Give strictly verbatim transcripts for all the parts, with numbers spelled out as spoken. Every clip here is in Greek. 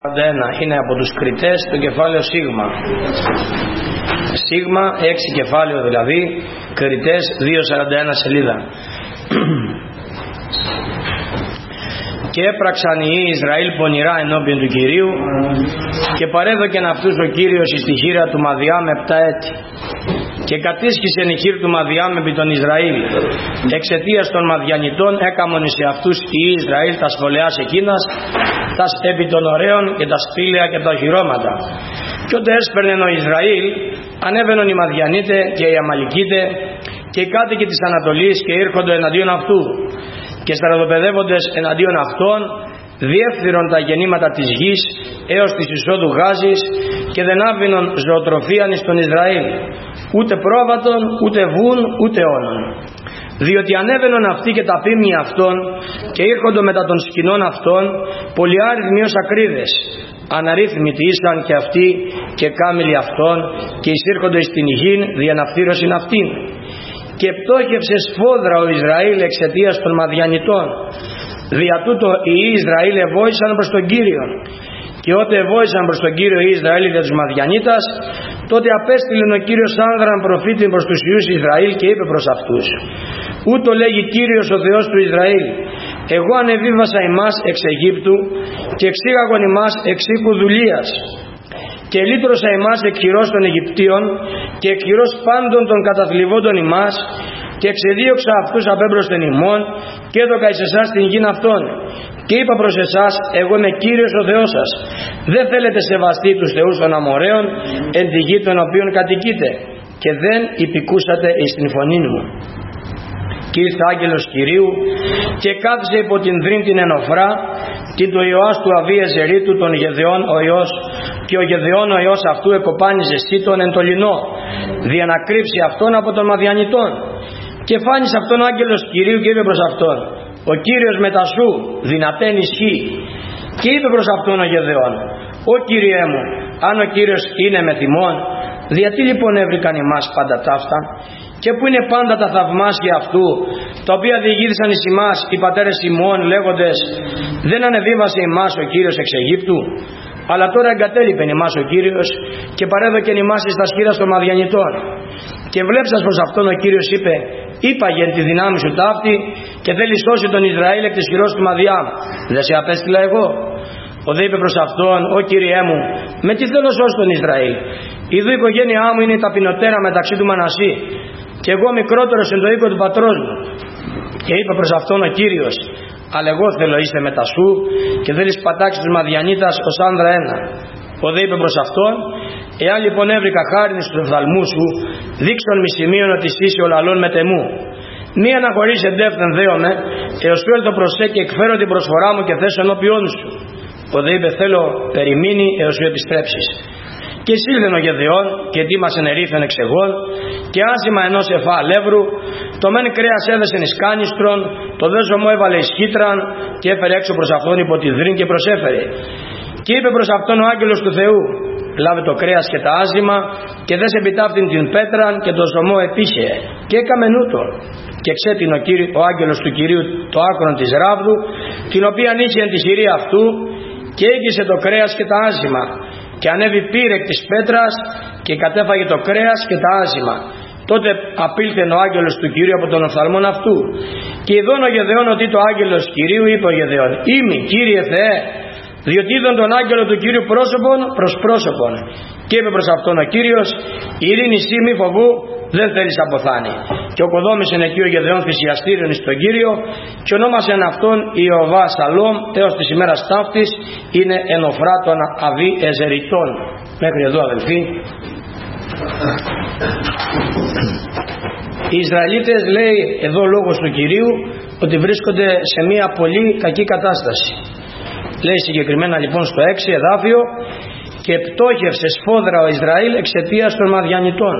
είναι από τους Κριτές το κεφάλαιο Σίγμα. Σίγμα, έξι κεφάλαιο δηλαδή, Κριτές, διακόσια σαράντα ένα σελίδα. Και έπραξαν οι Ισραήλ πονηρά ενώπιον του Κυρίου και παρέδωκεν αυτούς ο Κύριος εις τη χείρα του Μαδιάμ επτά έτη. Και κατήσχησεν η χείρ του Μαδιάμ επί των Ισραήλ. Εξαιτίας των Μαδιανιτών έκαμον εις αυτούς οι Ισραήλ τα σχολεάς εκείνας, τας επί των ωραίων και τα σπήλαια και τα οχυρώματα. Και όταν έσπερνεν ο Ισραήλ, ανέβαινον οι Μαδιανίτε και οι Αμαλικίτε και οι κάτοικοι της Ανατολής και ήρχοντο εναντίον αυτού. Και στρατοπεδεύοντες εναντίον αυτών διέφθυρον τα γεννήματα της γης έως της εισόδου Γάζης και δεν άφηνον ζωοτροφίαν εις τον Ισραήλ, ούτε πρόβατον, ούτε βούν, ούτε όνων. Διότι ανέβαινον αυτοί και τα πίμνια αυτών και ήρχοντο μετά των σκηνών αυτών πολυάριθμοι ως ακρίδες. Αναρρύθμιτοι ήσαν και αυτοί και κάμιλοι αυτών και εισήρχοντο εις την γην διαναφθύρωσιν αυτήν. Και πτώχευσε σφόδρα ο Ισραήλ εξαιτίας των Μαδιανιτών. Δια τούτο οι Ισραήλ εβόησαν προς τον Κύριο. Και όταν εβόησαν προς τον Κύριο οι Ισραήλ για τους Μαδιανίτας, τότε απέστειλεν ο Κύριος άνδραν προφήτη προς τους Υιούς Ισραήλ και είπε προς αυτούς: ούτω λέγει Κύριος ο Θεός του Ισραήλ, εγώ ανεβίβασα ημάς εξ Αιγύπτου και εξήγαγον ημάς εξ οίκου δουλείας. Και λύτρωσα ημάς εκ χειρός των Αιγυπτίων και εκ χειρός πάντων των καταθλιβόντων ημάς και εξεδίωξα αυτούς απέμπροσθεν ημών και έδωκα εις εσάς την γην αυτών. Και είπα προς εσάς, εγώ είμαι Κύριος ο Θεός σας. Δεν θέλετε σεβαστεί τους θεούς των Αμοραίων εν τη γη των οποίων κατοικείτε και δεν υπηκούσατε εις την φωνή μου. Και ήρθε άγγελος Κυρίου και κάθισε υπό την δρύν την Ενοφρά και το Ιωάς του Αβία Ζερίτου των Γεδεών ο Υιός, και ο Γεδεών ο Υιός αυτού εκοπάνιζε σύτων εν το λινό δια να κρύψει αυτόν από των Μαδιανιτών. Και φάνησε αυτόν ο άγγελος Κυρίου και είπε προς αυτόν: ο Κύριος μετά σου δυνατέν ισχύει. Και είπε προς αυτόν ο Γεδεών: ο Κύριέ μου, αν ο Κύριος είναι με θυμών, γιατί λοιπόν έβρικαν εμάς πάντα ταύτα, και που είναι πάντα τα θαυμάσια αυτού, τα οποία διηγήθησαν εις ημάς οι πατέρες ημών, λέγοντες, δεν ανεβίβασε ημάς ο Κύριος εξ Αιγύπτου? Αλλά τώρα εγκατέλειπεν ημάς ο Κύριος και παρέδοκεν ημάς εις τα σχήρας των Μαδιανιτών. Και βλέψας προς αυτόν ο Κύριος είπε: είπαγεν τη δυνάμει σου ταύτη και θέλει σώσει τον Ισραήλ εκ της χειρός του Μαδιάμ. Δεν σε απέστειλα εγώ? Ο δε είπε προς αυτόν: ο Κύριέ μου, με τι θέλω σώσει τον Ισραήλ? Ιδού η οικογένειά μου είναι η ταπεινωτέρα μεταξύ του Μανασί και εγώ μικρότερος εν το οίκο του πατρός μου. Και είπε προς αυτόν ο Κύριος: αλλά εγώ θέλω είστε μετά σου και θέλεις πατάξει τους Μαδιανίτας ως άνδρα ένα. Ο δε είπε προς αυτόν: εάν λοιπόν έβρικα χάριν στους οφθαλμούς σου, δείξον μη σημείων ότι είσαι ο λαλών μετεμού. Μη αναχωρείς εντεύθεν δέομαι, έως σου έλθω προσέ και εκφέρω την προσφορά μου και θέσω ενώπιόν σου. Ο δε είπε: θέλω περιμείνει έως σου επιστρέψεις. Και εισήλθεν ο Γεδεών και ετοίμασεν ερήθεν εξεγών και άσημα ενός εφά αλεύρου, το μεν κρέας έδεσεν εις κάνιστρον, το δε ζωμό έβαλε εις χύτραν και έφερε έξω προς αυτόν υπό τη δρύν και προσέφερε. Και είπε προς αυτόν ο άγγελος του Θεού: λάβε το κρέας και τα άζημα και δες επιτάφτην την πέτραν και το ζωμό επίχε. Και έκαμεν ούτω. Και ξέτειν ο, κύριο, ο άγγελος του Κυρίου το άκρον της ράβδου, την οποία είχε εν τη χειρή αυτού, και έγκυσε το κρέας και τα άζημα. Και ανέβη πήρε εκ της πέτρας και κατέφαγε το κρέας και τα άζημα. Τότε απήλθεν ο άγγελος του Κυρίου από τον οφθαλμόν αυτού. Και ειδών ο Γεδεών ότι το άγγελος Κυρίου είπε ο Γεδεών: Είμαι Κύριε Θεέ, διότι είδον τον άγγελο του Κύριου πρόσωπον προς πρόσωπον. Και είπε προς αυτόν ο Κύριος: ειρήνη σύ, μη φοβού, δεν θέλεις αποθάνει. Και οκοδόμησεν εκεί ο Γεδεών θυσιαστήριον εις τον Κύριο και ονόμασεν αυτόν Ιωβά Σαλόμ έως της ημέρας ταύτης, είναι ενοφρά των Αβί Εζεριτών. Μέχρι εδώ αδελφοί. Οι Ισραηλίτες, λέει εδώ λόγος του Κυρίου, ότι βρίσκονται σε μια πολύ κακή κατάσταση. Λέει συγκεκριμένα λοιπόν στο έξι εδάφιο: και πτώχευσε σφόδρα ο Ισραήλ εξαιτίας των Μαδιανιτών.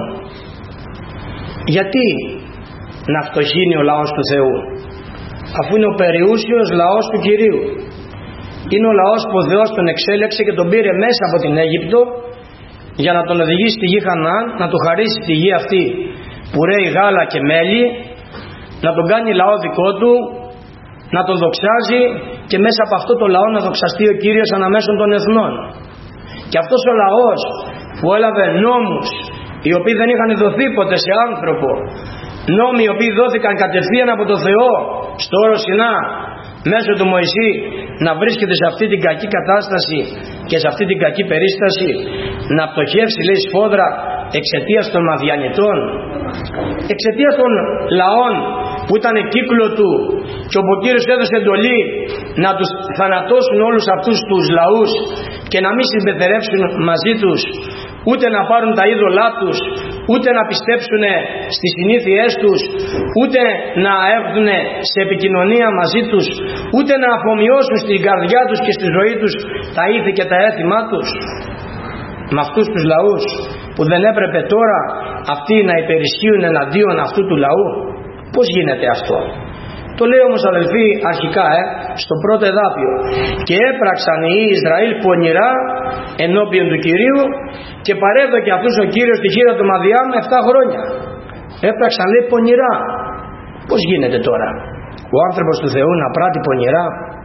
Γιατί να φτωχύνει ο λαός του Θεού, αφού είναι ο περιούσιος λαός του Κυρίου? Είναι ο λαός που ο Θεός τον εξέλεξε και τον πήρε μέσα από την Αίγυπτο για να τον οδηγήσει στη γη Χαναάν, να του χαρίσει τη γη αυτή που ρέει γάλα και μέλι, να τον κάνει λαό δικό του, να τον δοξάζει και μέσα από αυτό το λαό να δοξαστεί ο Κύριος αναμέσων των εθνών. Και αυτός ο λαός που έλαβε νόμους οι οποίοι δεν είχαν δοθεί ποτέ σε άνθρωπο, νόμοι οι οποίοι δόθηκαν κατευθείαν από το Θεό στο όρο Σινά μέσω του Μωυσή, να βρίσκεται σε αυτή την κακή κατάσταση και σε αυτή την κακή περίσταση, να πτωχεύσει, λέει, σφόδρα εξαιτίας των Μαδιανιτών, εξαιτίας των λαών που ήταν κύκλο του, και όπου ο Κύριος έδωσε εντολή να τους θανατώσουν όλους αυτούς τους λαούς και να μην συμπεθερεύσουν μαζί τους, ούτε να πάρουν τα είδωλά τους, ούτε να πιστέψουν στις συνήθειές τους, ούτε να έρθουν σε επικοινωνία μαζί τους, ούτε να αφομοιώσουν στην καρδιά τους και στη ζωή τους τα ήθη και τα έθιμά τους. Με αυτούς τους λαούς που δεν έπρεπε τώρα αυτοί να υπερισχύουν εναντίον αυτού του λαού. Πώς γίνεται αυτό? Το λέει όμως, αδελφοί, αρχικά ε, στο πρώτο εδάφιο: και έπραξαν οι Ισραήλ πονηρά ενώπιον του Κυρίου και παρέδωκε αυτούς ο Κύριος τη χείρα του Μαδιάμ επτά χρόνια. Έπραξαν, λέει, πονηρά. Πώς γίνεται τώρα ο άνθρωπος του Θεού να πράττει πονηρά?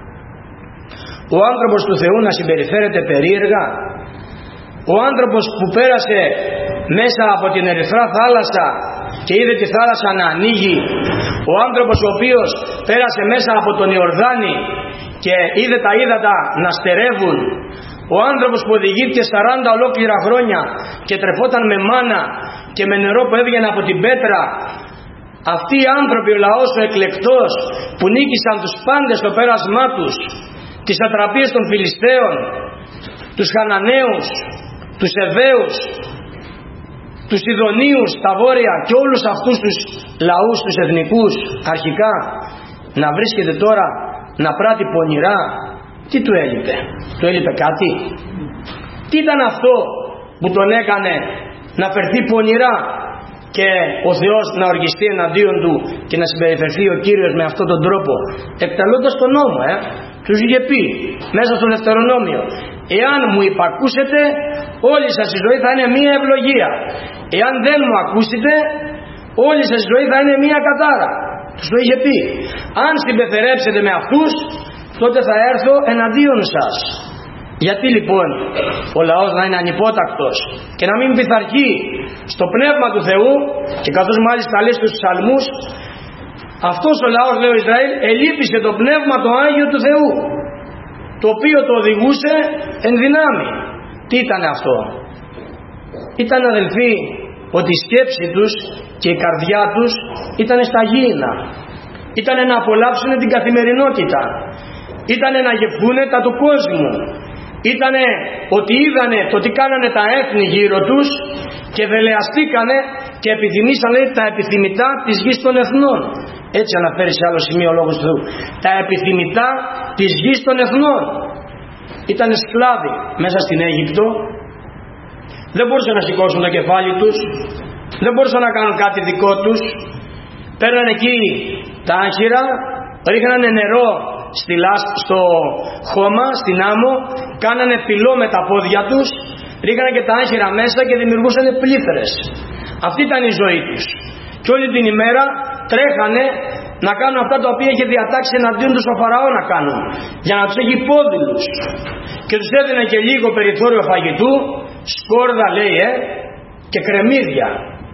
Ο άνθρωπος του Θεού να συμπεριφέρεται περίεργα? Ο άνθρωπος που πέρασε μέσα από την ερυθρά θάλασσα και είδε τη θάλασσα να ανοίγει, ο άνθρωπος ο οποίος πέρασε μέσα από τον Ιορδάνη και είδε τα ύδατα να στερεύουν, ο άνθρωπος που οδηγήθηκε σαράντα ολόκληρα χρόνια και τρεφόταν με μάνα και με νερό που έβγαινε από την πέτρα, αυτοί οι άνθρωποι, ο λαός ο εκλεκτός που νίκησαν τους πάντες στο πέρασμά τους, τις ατραπίες των Φιλιστέων, τους Χαναναίους, τους Εβαίους, τους Ιδονίους στα βόρεια και όλους αυτούς τους λαούς, τους εθνικούς αρχικά, να βρίσκεται τώρα να πράττει πονηρά. Τι του έλειπε? Του έλειπε κάτι? Τι ήταν αυτό που τον έκανε να φερθεί πονηρά και ο Θεός να οργιστεί εναντίον του και να συμπεριφερθεί ο Κύριος με αυτόν τον τρόπο, εκτελώντας τον νόμο? ε? Τους είχε πει μέσα στο Δευτερονόμιο: εάν μου υπακούσετε, όλη σας η ζωή θα είναι μία ευλογία. Εάν δεν μου ακούσετε, όλη σας η ζωή θα είναι μία κατάρα. Τους το είχε πει: αν συμπεθερέψετε με αυτούς, τότε θα έρθω εναντίον σας. Γιατί λοιπόν ο λαός να είναι ανυπότακτος και να μην πειθαρχεί στο πνεύμα του Θεού? Και καθώς μάλιστα λέει στους ψαλμούς, αυτός ο λαός, λέει ο Ισραήλ, ελείπησε το πνεύμα το Άγιο του Θεού, το οποίο το οδηγούσε εν δυνάμει. Τι ήταν αυτό? Ήταν, αδελφοί, ότι η σκέψη τους και η καρδιά τους ήταν στα γήινα. Ήτανε να απολαύσουν την καθημερινότητα. Ήτανε να γευθούν τα του κόσμου. Ήτανε ότι είδανε το τι κάνανε τα έθνη γύρω τους και δελεαστήκανε και επιθυμήσαν, λέει, τα επιθυμητά της γης των εθνών. Έτσι αναφέρει σε άλλο σημείο ο Λόγος του Θεού. Τα επιθυμητά της γης των εθνών. Ήτανε σκλάβοι μέσα στην Αίγυπτο. Δεν μπορούσαν να σηκώσουν το κεφάλι τους, δεν μπορούσαν να κάνουν κάτι δικό τους. Παίρνανε εκεί τα άχυρα, ρίχνανε νερό στη λάσ, στο χώμα, στην άμμο, κάνανε πυλό με τα πόδια τους, ρίχνανε και τα άχυρα μέσα και δημιουργούσαν πλήθρες. Αυτή ήταν η ζωή τους. Και όλη την ημέρα τρέχανε να κάνουν αυτά τα οποία είχε διατάξει εναντίον τους ο Φαραώ να κάνουν, για να τους έχει πόδιλους. Και τους έδινε και λίγο περιθώριο φαγητού, σκόρδα, λέει, ε, και κρεμμύδια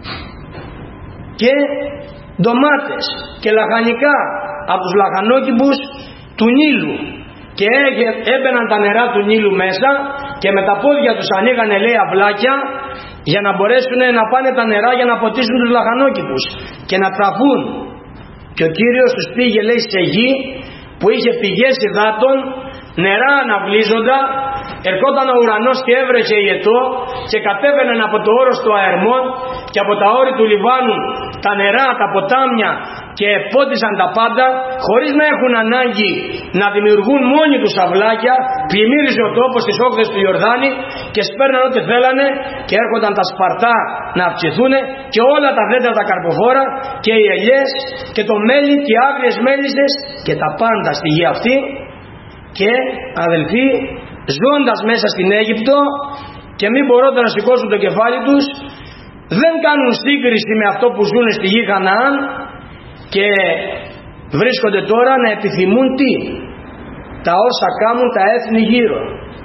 και ντομάτες και λαχανικά από τους λαχανόκηπους του Νείλου, και έμπαιναν τα νερά του Νείλου μέσα και με τα πόδια τους ανοίγανε, λέει, αυλάκια για να μπορέσουν να πάνε τα νερά για να ποτίσουν τους λαχανόκηπους και να τραφούν. Και ο Κύριος τους πήγε, λέει, σε γη που είχε πηγές υδάτων, νερά αναβλύζοντα, ερχόταν ο ουρανός και έβρεχε ιετό και κατέβαιναν από το όρος του Αερμών και από τα όρη του Λιβάνου τα νερά, τα ποτάμια, και πότισαν τα πάντα χωρίς να έχουν ανάγκη να δημιουργούν μόνοι τους αυλάκια. Πλημμύριζε ο τόπος στις όχθες του Ιορδάνη και σπέρναν ό,τι θέλανε και έρχονταν τα σπαρτά να αυξηθούν και όλα τα δέντρα τα καρποφόρα και οι ελιές και το μέλι και οι άγριες μέλισσες και τα πάντα στη γη αυτή. Και, αδελφοί, ζώντας μέσα στην Αίγυπτο και μην μπορώντας να σηκώσουν το κεφάλι τους, δεν κάνουν σύγκριση με αυτό που ζουν στη γη Χαναάν και βρίσκονται τώρα να επιθυμούν τι? τα όσα κάνουν τα έθνη γύρω.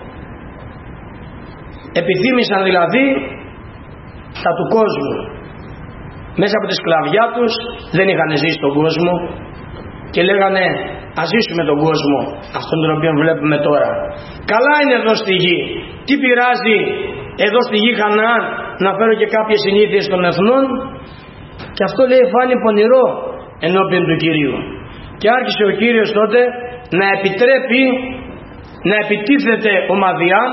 Επιθύμησαν δηλαδή τα του κόσμου. Μέσα από τη σκλαβιά τους δεν είχαν ζήσει τον κόσμο και λέγανε ας ζήσουμε τον κόσμο αυτόν τον οποίο βλέπουμε τώρα. Καλά είναι εδώ στη γη, τι πειράζει εδώ στη γη Χαναάν να φέρω και κάποιες συνήθειες των εθνών? Και αυτό λέει φάνη πονηρό ενώπιον του Κυρίου. Και άρχισε ο Κύριος τότε να επιτρέπει να επιτίθεται ο Μαδιάμ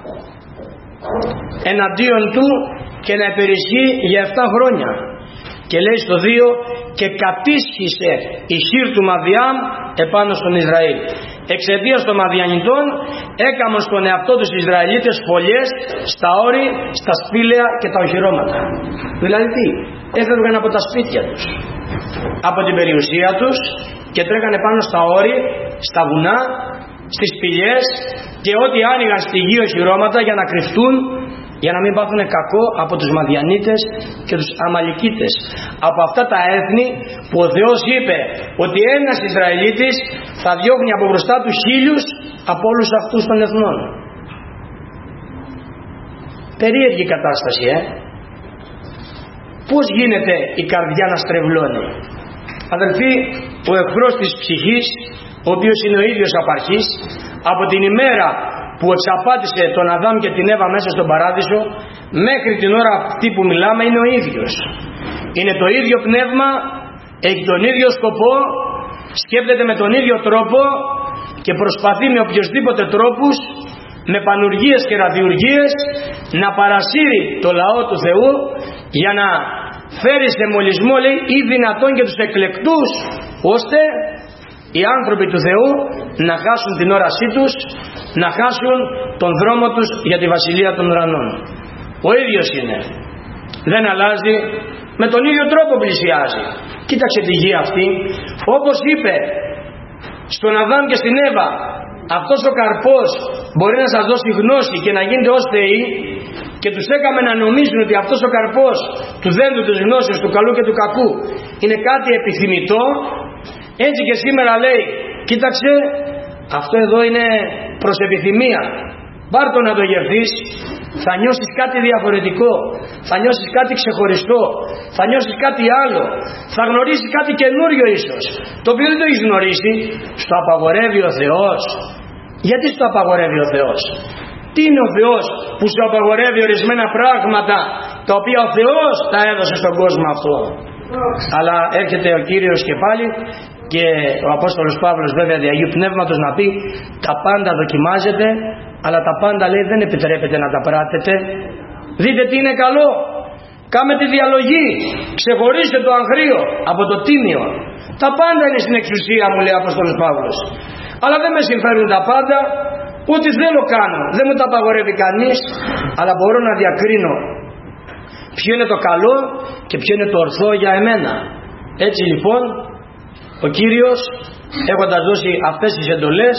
εναντίον του και να υπερισχύει για επτά χρόνια. Και λέει στο δύο, και κατήσχησε η χείρ του Μαδιάμ επάνω στον Ισραήλ. Εξαιτίας των Μαδιανιτών έκαμαν στον εαυτό τους Ισραηλίτες φωλιές στα όρη, στα σπήλαια και τα οχυρώματα. Δηλαδή τι, έφευγαν από τα σπίτια τους, από την περιουσία τους και τρέχανε πάνω στα όρη, στα βουνά, στις σπηλιές και ό,τι άνοιγαν στη γη οχυρώματα για να κρυφτούν, για να μην πάθουν κακό από τους Μαδιανίτες και τους Αμαλικίτες, από αυτά τα έθνη που ο Θεός είπε ότι ένας Ισραηλίτης θα διώχνει από μπροστά του χίλιους από όλους αυτούς των εθνών. Περίεργη κατάσταση, ε! Πώς γίνεται η καρδιά να στρεβλώνει? Αδελφοί, ο εχθρός της ψυχής, ο οποίος είναι ο ίδιος απαρχής, από την ημέρα που εξαπάτησε τον Αδάμ και την Εύα μέσα στον παράδεισο μέχρι την ώρα αυτή που μιλάμε είναι ο ίδιος. Είναι το ίδιο πνεύμα, έχει τον ίδιο σκοπό, σκέφτεται με τον ίδιο τρόπο και προσπαθεί με οποιοσδήποτε τρόπους, με πανουργίες και ραδιουργίες, να παρασύρει το λαό του Θεού για να φέρει σε μολυσμό, λέει, ή δυνατόν και τους εκλεκτούς, ώστε οι άνθρωποι του Θεού να χάσουν την όρασή τους, να χάσουν τον δρόμο τους για τη Βασιλεία των Ουρανών. Ο ίδιος είναι, δεν αλλάζει, με τον ίδιο τρόπο πλησιάζει. Κοίταξε τη γη αυτή, όπως είπε στον Αδάμ και στην Εύα, αυτός ο καρπός μπορεί να σας δώσει γνώση και να γίνετε ως θεοί, και τους έκαμε να νομίζουν ότι αυτός ο καρπός του δέντρου της γνώσης, του καλού και του κακού, είναι κάτι επιθυμητό. Έτσι και σήμερα λέει, κοίταξε, αυτό εδώ είναι προς επιθυμία, πάρ' το να το γευθείς, θα νιώσεις κάτι διαφορετικό, θα νιώσεις κάτι ξεχωριστό, θα νιώσεις κάτι άλλο, θα γνωρίσεις κάτι καινούριο ίσως, το οποίο δεν το έχεις γνωρίσει. Στο απαγορεύει ο Θεός. Γιατί στο απαγορεύει ο Θεός? Τι είναι ο Θεός που σου απαγορεύει ορισμένα πράγματα τα οποία ο Θεός τα έδωσε στον κόσμο αυτό? Αλλά έρχεται ο Κύριος και πάλι, και ο Απόστολος Παύλος βέβαια δι' Αγίου Πνεύματος να πει, τα πάντα δοκιμάζεται, αλλά τα πάντα, λέει, δεν επιτρέπεται να τα πράτετε. Δείτε τι είναι καλό, κάμε τη διαλογή, ξεχωρίστε το αγρίο από το τίμιο. Τα πάντα είναι στην εξουσία μου, λέει ο Απόστολος Παύλος, αλλά δεν με συμφέρουν τα πάντα. Ό,τι θέλω κάνω, δεν μου τα απαγορεύει κανείς, αλλά μπορώ να διακρίνω ποιο είναι το καλό και ποιο είναι το ορθό για εμένα. Έτσι λοιπόν ο Κύριος, έχοντας δώσει αυτές τις εντολές,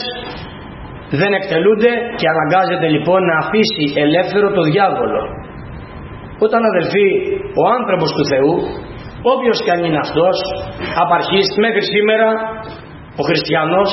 δεν εκτελούνται και αναγκάζεται λοιπόν να αφήσει ελεύθερο το διάβολο. Όταν, αδελφοί, ο άνθρωπος του Θεού, όποιος και αν είναι αυτός, απαρχής μέχρι σήμερα, ο χριστιανός,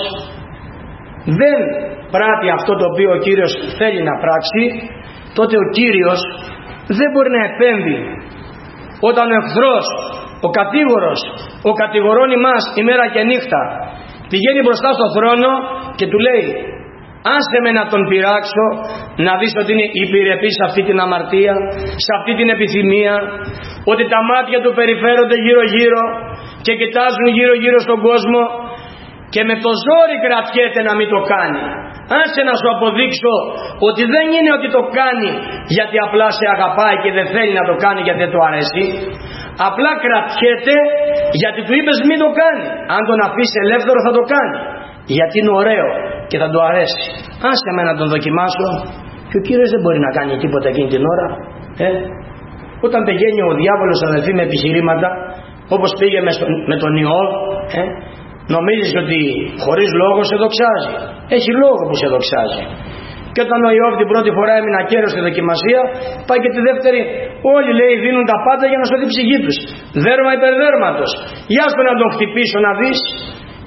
δεν πράττει αυτό το οποίο ο Κύριος θέλει να πράξει, τότε ο Κύριος δεν μπορεί να επέμβει. Όταν ο εχθρός, ο κατήγορος, ο κατηγορών ημάς ημέρα και νύχτα, πηγαίνει μπροστά στο θρόνο και του λέει, άσε με να τον πειράξω, να δεις ότι είναι υπηρεπής σε αυτή την αμαρτία, σε αυτή την επιθυμία, ότι τα μάτια του περιφέρονται γύρω γύρω και κοιτάζουν γύρω γύρω στον κόσμο, και με το ζόρι κρατιέται να μην το κάνει. Άσε να σου αποδείξω ότι δεν είναι ότι το κάνει γιατί απλά σε αγαπάει και δεν θέλει να το κάνει γιατί δεν το αρέσει. Απλά κρατιέται γιατί του είπες μην το κάνει. Αν τον αφήσει ελεύθερο θα το κάνει, γιατί είναι ωραίο και θα το αρέσει. Άσε με να τον δοκιμάσω. Και ο Κύριος δεν μπορεί να κάνει τίποτα εκείνη την ώρα. ε? Όταν πηγαίνει ο διάβολος, αδελφοί, με επιχειρήματα, όπως πήγε με τον Ιώβ, ε? νομίζεις ότι χωρίς λόγο σε δοξάζει? Έχει λόγο που σε δοξάζει. Και όταν ο Ιώβ την πρώτη φορά έμεινε ακέρος στη δοκιμασία, πάει και τη δεύτερη, όλοι, λέει, δίνουν τα πάντα για να σωθεί η ψυχή τους. Δέρμα υπερδέρματος. Για στο να τον χτυπήσω να δεις.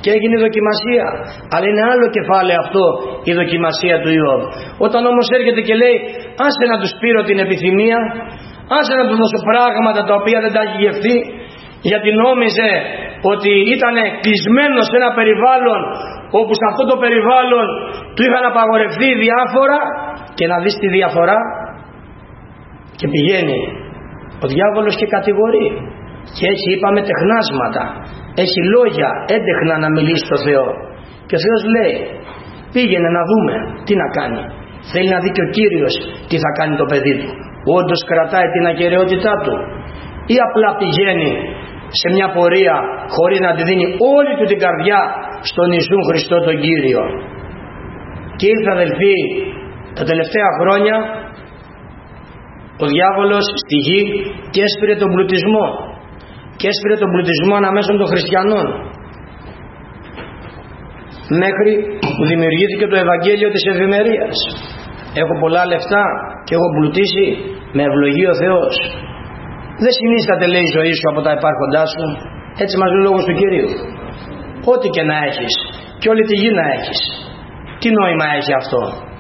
και έγινε η δοκιμασία. Αλλά είναι άλλο κεφάλαιο αυτό, η δοκιμασία του Ιώβ. Όταν όμως έρχεται και λέει άσε να του σπείρω την επιθυμία, άσε να του δώσω πράγματα τα οποία δεν τα έχει γευτεί, γιατί νόμιζε ότι ήταν κλεισμένο σε ένα περιβάλλον όπου σε αυτό το περιβάλλον του είχαν απαγορευτεί διάφορα, και να δεις τη διαφορά, και πηγαίνει ο διάβολος και κατηγορεί και έχει, είπαμε, τεχνάσματα, έχει λόγια έντεχνα να μιλήσει στο Θεό, και ο Θεός λέει πήγαινε να δούμε τι να κάνει. Θέλει να δει και ο Κύριος τι θα κάνει το παιδί του, όντως κρατάει την ακεραιότητά του ή απλά πηγαίνει σε μια πορεία χωρίς να τη δίνει όλη του την καρδιά στον Ιησού Χριστό τον Κύριο. Και ήρθε, αδελφοί, τα τελευταία χρόνια ο διάβολος στη γη και έσπηρε τον πλουτισμό, και έσπηρε τον πλουτισμό αναμέσων των χριστιανών, μέχρι που δημιουργήθηκε το Ευαγγέλιο της Ευημερίας. Έχω πολλά λεφτά και έχω πλουτίσει, με ευλογεί ο Θεός. Δεν συνίσταται, λέει, η ζωή σου από τα υπάρχοντά σου. Έτσι μας λέει ο λόγος του Κυρίου. Ό,τι και να έχεις και όλη τη γη να έχεις, τι νόημα έχει αυτό?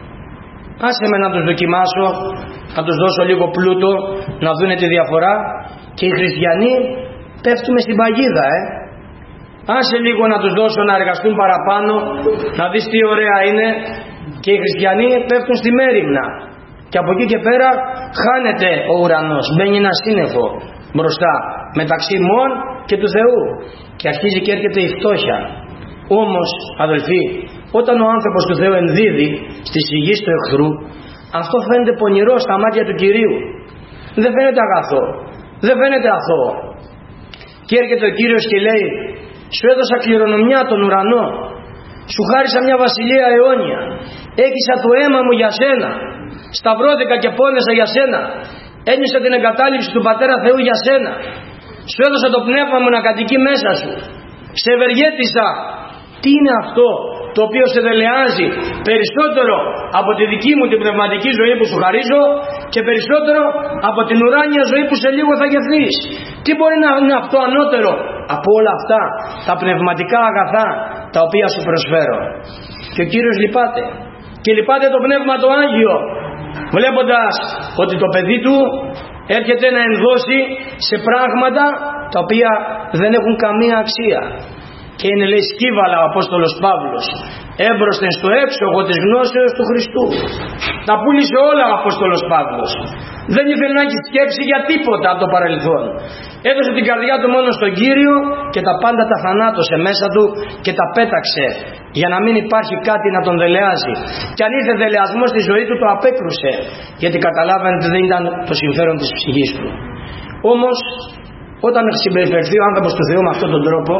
Άσε με να τους δοκιμάσω, να τους δώσω λίγο πλούτο, να δούνε τη διαφορά. Και οι χριστιανοί πέφτουμε στην παγίδα, ε. Άσε λίγο να τους δώσω να εργαστούν παραπάνω, να δεις τι ωραία είναι, και οι χριστιανοί πέφτουν στη μέριμνα. Και από εκεί και πέρα χάνεται ο ουρανός, μπαίνει ένα σύννεφο μπροστά μεταξύ μόν και του Θεού, και αρχίζει και έρχεται η φτώχεια. Όμως, αδελφοί, όταν ο άνθρωπος του Θεού ενδίδει στη σιγή του εχθρού, αυτό φαίνεται πονηρό στα μάτια του Κυρίου. Δεν φαίνεται αγαθό, δεν φαίνεται αθώο. Και έρχεται ο Κύριος και λέει σου έδωσα κληρονομιά τον ουρανό, σου χάρισα μια βασιλεία αιώνια, έκυσα το αίμα μου για σένα, σταυρώθηκα και πόνεσα για σένα, ένιωσα την εγκατάλειψη του Πατέρα Θεού για σένα, σου έδωσα το πνεύμα μου να κατοικεί μέσα σου, σε ευεργέτησα. Τι είναι αυτό το οποίο σε δελεάζει περισσότερο από τη δική μου την πνευματική ζωή που σου χαρίζω, και περισσότερο από την ουράνια ζωή που σε λίγο θα γευθείς? Τι μπορεί να είναι αυτό ανώτερο από όλα αυτά τα πνευματικά αγαθά τα οποία σου προσφέρω? Και ο Κύριος λυπάται, και λυπάται το Πνεύμα το Άγιο, βλέποντας ότι το παιδί του έρχεται να ενδώσει σε πράγματα τα οποία δεν έχουν καμία αξία. Και είναι, λέει, σκύβαλα ο Απόστολος Παύλος, έμπροσθεν στο έξωγο της γνώσεως του Χριστού. Τα πούλησε όλα ο Απόστολος Παύλος. Δεν ήθελε να έχει σκέψη για τίποτα από το παρελθόν. Έδωσε την καρδιά του μόνο στον Κύριο και τα πάντα τα θανάτωσε μέσα του και τα πέταξε, για να μην υπάρχει κάτι να τον δελεάζει. Και αν ήρθε δελεασμό στη ζωή του, το απέκρουσε, γιατί καταλάβαινε ότι δεν ήταν το συμφέρον της ψυχής του. Όμως όταν συμπεριφερθεί ο άνθρωπος του Θεού με αυτόν τον τρόπο,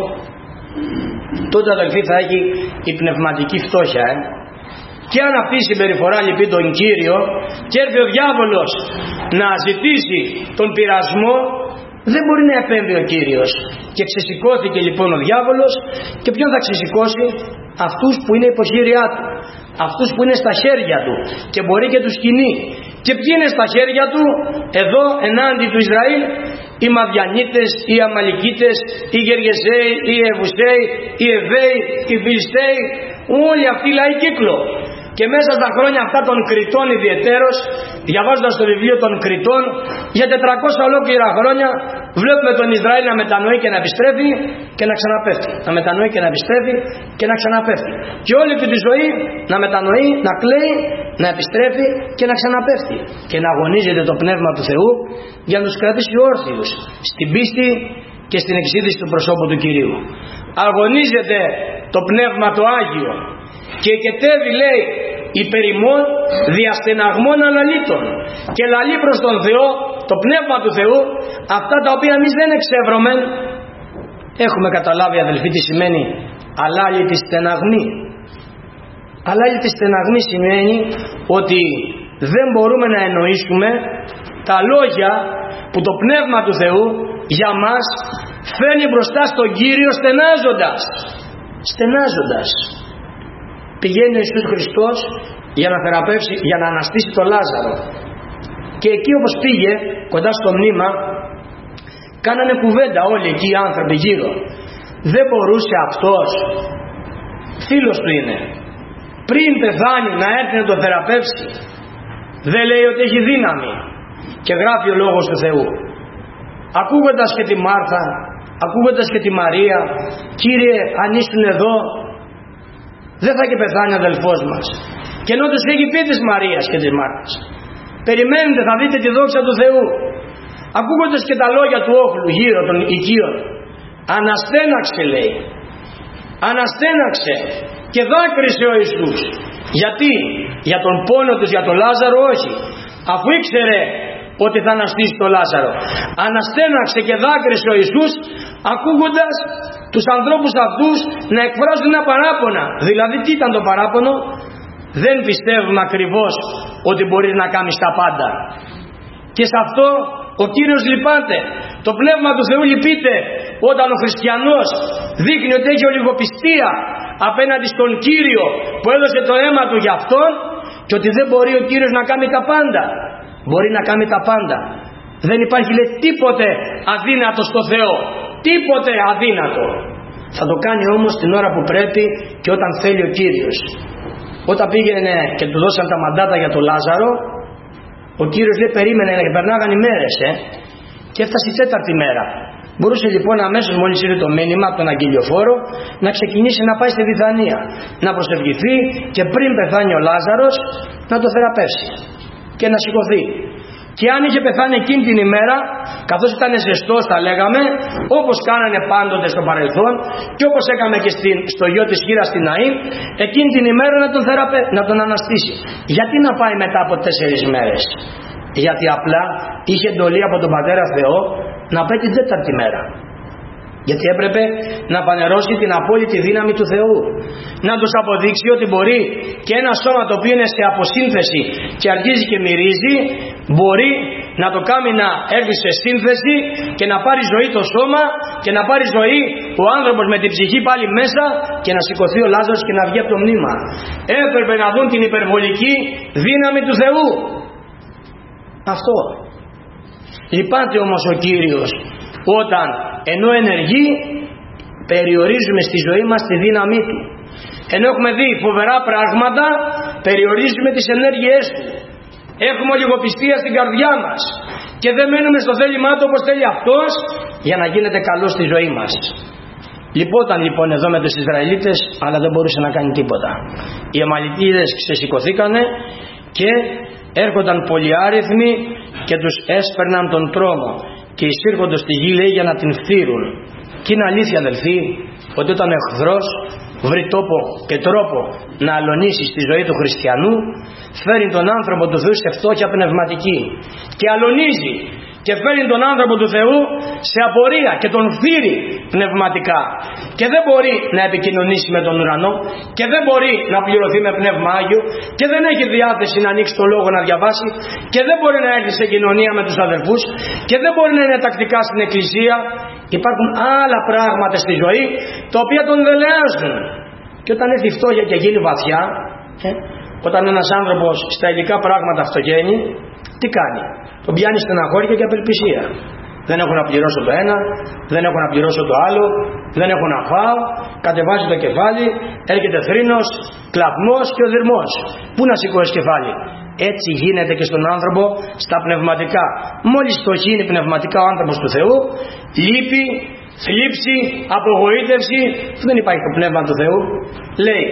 τότε, αδελφοί, θα έχει η πνευματική φτώχεια, ε. Και αν αυτή η συμπεριφορά λυπεί τον Κύριο και έρθει ο διάβολος να ζητήσει τον πειρασμό, δεν μπορεί να επέμβει ο Κύριος. Και ξεσηκώθηκε λοιπόν ο διάβολος, και ποιον θα ξεσηκώσει? Αυτούς που είναι υποχείριά του, αυτούς που είναι στα χέρια του και μπορεί και τους κινεί. Και ποιοι είναι στα χέρια του εδώ ενάντια του Ισραήλ? Οι Μαδιανίτες, οι Αμαλικίτες, οι Γεργεσαίοι, οι Εβουσαίοι, οι Εβαίοι, οι Φιλισταίοι, όλοι αυτοί οι λαοί κύκλο. Και μέσα στα χρόνια αυτά των Κριτών ιδιαιτέρως, διαβάζοντας το βιβλίο των Κριτών, για τετρακόσια ολόκληρα χρόνια βλέπουμε τον Ισραήλ να μετανοεί και να επιστρέφει και να ξαναπέφτει, να μετανοεί και να επιστρέφει και να ξαναπέφτει, και όλη του τη ζωή να μετανοεί, να κλαίει, να επιστρέφει και να ξαναπέφτει, και να αγωνίζεται το Πνεύμα του Θεού για να τους κρατήσει όρθιους στην πίστη και στην εξίδηση του προσώπου του Κυρίου. Αγωνίζεται το Πνεύμα το Άγιο και εκετεύει, λέει, υπερημών διαστεναγμών αναλύτων, και λαλεί προς τον Θεό, το Πνεύμα του Θεού, αυτά τα οποία εμείς δεν εξεύρωμεν. Έχουμε καταλάβει, αδελφοί, τι σημαίνει αλάλητη στεναγμή? Αλάλητη στεναγμή σημαίνει ότι δεν μπορούμε να εννοήσουμε τα λόγια που το Πνεύμα του Θεού για μας φέρνει μπροστά στον Κύριο στενάζοντας. Στενάζοντας. Πηγαίνει ο Ιησούς Χριστός για να θεραπεύσει, για να αναστήσει τον Λάζαρο, και εκεί όπως πήγε κοντά στο μνήμα, κάνανε κουβέντα όλοι εκεί οι άνθρωποι γύρω. Δεν μπορούσε αυτός φίλος του είναι, πριν πεθάνει να έρθει να το θεραπεύσει. Δεν λέει ότι έχει δύναμη. Και γράφει ο Λόγος του Θεού, ακούγοντας και τη Μάρθα, ακούγοντας και τη Μαρία, Κύριε, αν ήσουν εδώ δεν θα και πεθάνει ο αδελφός μας. Και ενώ τους έχει πει της Μαρίας και της Μάρθας, περιμένετε, θα δείτε τη δόξα του Θεού. Ακούγοντας και τα λόγια του όχλου γύρω των οικείων, αναστέναξε, λέει, αναστέναξε και δάκρυσε ο Ιησούς. Γιατί? Για τον πόνο τους για τον Λάζαρο? Όχι, αφού ήξερε ότι θα αναστήσει τον Λάζαρο. Αναστέναξε και δάκρυσε ο Ιησούς, ακούγοντας τους ανθρώπους αυτούς να εκφράζουν ένα παράπονα. Δηλαδή τι ήταν το παράπονο? Δεν πιστεύουμε ακριβώς ότι μπορεί να κάνει τα πάντα. Και σε αυτό ο Κύριος λυπάται. Το Πνεύμα του Θεού λυπείται όταν ο χριστιανός δείχνει ότι έχει ολιγοπιστία απέναντι στον Κύριο που έδωσε το αίμα του για αυτόν, και ότι δεν μπορεί ο Κύριος να κάνει τα πάντα. Μπορεί να κάνει τα πάντα. Δεν υπάρχει, λέει, τίποτε αδύνατο στο Θεό. Τίποτε αδύνατο. Θα το κάνει όμως την ώρα που πρέπει και όταν θέλει ο Κύριος. Όταν πήγαινε και του δώσαν τα μαντάτα για τον Λάζαρο, ο Κύριος, λέει, περίμενε και περνάγαν οι μέρες ε, και έφτασε η τέταρτη μέρα. Μπορούσε λοιπόν αμέσως, μόλις ήρθε το μήνυμα από τον αγγελιοφόρο, να ξεκινήσει να πάει στη Βιθανία, να προσευχηθεί και πριν πεθάνει ο Λάζαρος να το θεραπεύσει και να σηκωθεί. Και αν είχε πεθάνει εκείνη την ημέρα, καθώς ήταν ζεστός, τα λέγαμε, όπως κάνανε πάντοτε στο παρελθόν και όπως έκαμε και στην, στο γιο της χείρας στην Ναΐν, εκείνη την ημέρα να τον, θεραπε, να τον αναστήσει. Γιατί να πάει μετά από τέσσερις μέρες? Γιατί απλά είχε εντολή από τον Πατέρα Θεό να πάει την τέταρτη μέρα. Γιατί έπρεπε να φανερώσει την απόλυτη δύναμη του Θεού, να τους αποδείξει ότι μπορεί και ένα σώμα το οποίο είναι σε αποσύνθεση και αρχίζει και μυρίζει, μπορεί να το κάνει να έρθει σε σύνθεση και να πάρει ζωή το σώμα και να πάρει ζωή ο άνθρωπος με την ψυχή πάλι μέσα και να σηκωθεί ο Λάζαρος και να βγει από το μνήμα. Έπρεπε να δουν την υπερβολική δύναμη του Θεού. Αυτό. Λυπάται όμως ο Κύριος όταν ενώ ενεργεί περιορίζουμε στη ζωή μας τη δύναμή του. Ενώ έχουμε δει φοβερά πράγματα, περιορίζουμε τις ενέργειές του. Έχουμε λιγοπιστία στην καρδιά μας και δεν μένουμε στο θέλημά του όπως θέλει αυτός για να γίνεται καλό στη ζωή μας. Λυπόταν λοιπόν εδώ με τους Ισραηλίτες, αλλά δεν μπορούσε να κάνει τίποτα. Οι Αμαλικίτες ξεσηκωθήκανε και έρχονταν πολυάριθμοι και τους έσπερναν τον τρόμο και εισήρχοντος στη γη, λέει, για να την φθείρουν. Και είναι αλήθεια, αδελφοί, ότι όταν ο εχθρός βρει τόπο και τρόπο να αλωνίσει στη ζωή του χριστιανού, φέρνει τον άνθρωπο του Θεού σε φτώχεια πνευματική και αλωνίζει και φέρνει τον άνθρωπο του Θεού σε απορία και τον φθείρει πνευματικά και δεν μπορεί να επικοινωνήσει με τον ουρανό και δεν μπορεί να πληρωθεί με Πνεύμα Άγιο και δεν έχει διάθεση να ανοίξει το λόγο να διαβάσει και δεν μπορεί να έρθει σε κοινωνία με τους αδελφούς και δεν μπορεί να είναι τακτικά στην εκκλησία. Υπάρχουν άλλα πράγματα στη ζωή τα οποία τον δελεάζουν. Και όταν έρθει η φτώχεια και γίνει βαθιά, ε, όταν ένας άνθρωπος στα υλικά πράγματα φτωχαίνει, τι κάνει? Τον πιάνει στεναχώρια και απελπισία. Δεν έχω να πληρώσω το ένα, δεν έχω να πληρώσω το άλλο, δεν έχω να φάω, κατεβάζει το κεφάλι, έρχεται θρήνος, κλαπμός και ο δυρμός. Πού να σηκώσει κεφάλι? Έτσι γίνεται και στον άνθρωπο στα πνευματικά. Μόλις φτωχύνει πνευματικά ο άνθρωπος του Θεού, λύπη, θλίψη, απογοήτευση, δεν υπάρχει το πνεύμα του Θεού. Λέει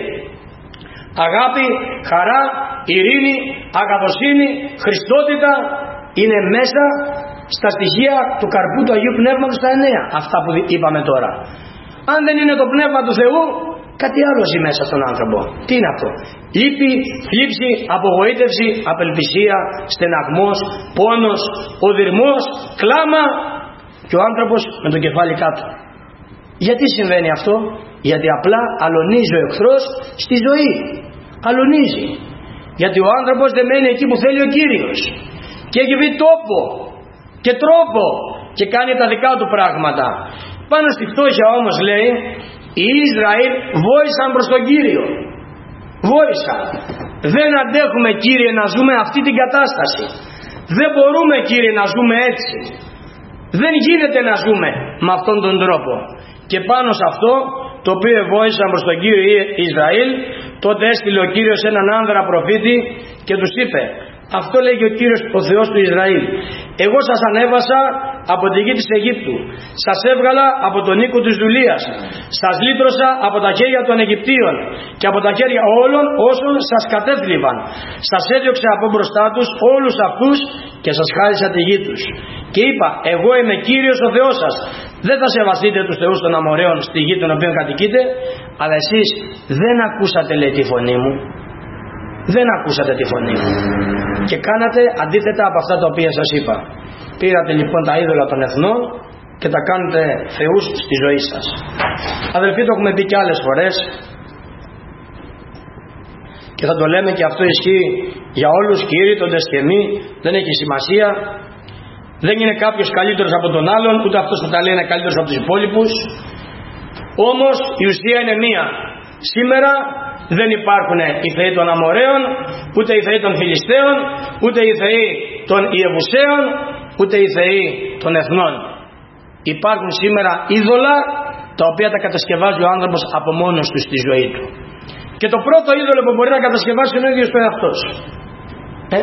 αγάπη, χαρά, ειρήνη, αγαθοσύνη, χριστότητα είναι μέσα στα στοιχεία του καρπού του Αγίου Πνεύματος τα εννέα. Αυτά που είπαμε τώρα. Αν δεν είναι το πνεύμα του Θεού, κάτι άλλο ζει μέσα στον άνθρωπο. Τι είναι αυτό? Λύπη, θλίψη, απογοήτευση, απελπισία, στεναγμός, πόνος, οδυρμός, κλάμα και ο άνθρωπος με το κεφάλι κάτω. Γιατί συμβαίνει αυτό? Γιατί απλά αλωνίζει ο εχθρός στη ζωή. Αλωνίζει. Γιατί ο άνθρωπος δεν μένει εκεί που θέλει ο Κύριος και έχει βρει τόπο και τρόπο και κάνει τα δικά του πράγματα. Πάνω στη φτώχεια όμως, λέει, οι Ισραήλ βόησαν προς τον Κύριο. Βόησαν. Δεν αντέχουμε, Κύριε, να ζούμε αυτή την κατάσταση. Δεν μπορούμε, Κύριε, να ζούμε έτσι. Δεν γίνεται να ζούμε με αυτόν τον τρόπο. Και πάνω σε αυτό το οποίο ευόησαν προς τον Κύριο Ισραήλ, τότε έστειλε ο Κύριος έναν άνδρα προφήτη και τους είπε: αυτό λέγει ο Κύριος ο Θεός του Ισραήλ, εγώ σας ανέβασα από τη γη της Αιγύπτου, σας έβγαλα από τον οίκο της δουλείας, σας λύτρωσα από τα χέρια των Αιγυπτίων και από τα χέρια όλων όσων σας κατέθλιβαν, σας έδιωξα από μπροστά τους όλους αυτούς και σας χάρισα τη γη τους. Και είπα: εγώ είμαι Κύριος ο Θεός σας, δεν θα σεβαστείτε τους θεούς των Αμοραίων στη γη των οποίων κατοικείτε, αλλά εσείς δεν ακούσατε, λέει, τη φωνή μου. Δεν ακούσατε τη φωνή μου και κάνατε αντίθετα από αυτά τα οποία σας είπα. Πήρατε λοιπόν τα είδωλα των εθνών και τα κάνετε θεούς στη ζωή σας. Αδελφοί, το έχουμε πει και άλλες φορές και θα το λέμε, και αυτό ισχύει για όλους, κηρύττοντες και μη, δεν έχει σημασία. Δεν είναι κάποιος καλύτερος από τον άλλον, ούτε αυτός που τα λέει είναι καλύτερος από τους υπόλοιπους. Όμως η ουσία είναι μία. Σήμερα δεν υπάρχουν οι θεοί των Αμοραίων, ούτε οι θεοί των Φιλιστέων, ούτε οι θεοί των Ιεβουσαίων, ούτε οι θεοί των εθνών. Υπάρχουν σήμερα είδωλα τα οποία τα κατασκευάζει ο άνθρωπος από μόνος του στη ζωή του. Και το πρώτο είδωλο που μπορεί να κατασκευάσει είναι ο ίδιος ο εαυτός. Ε?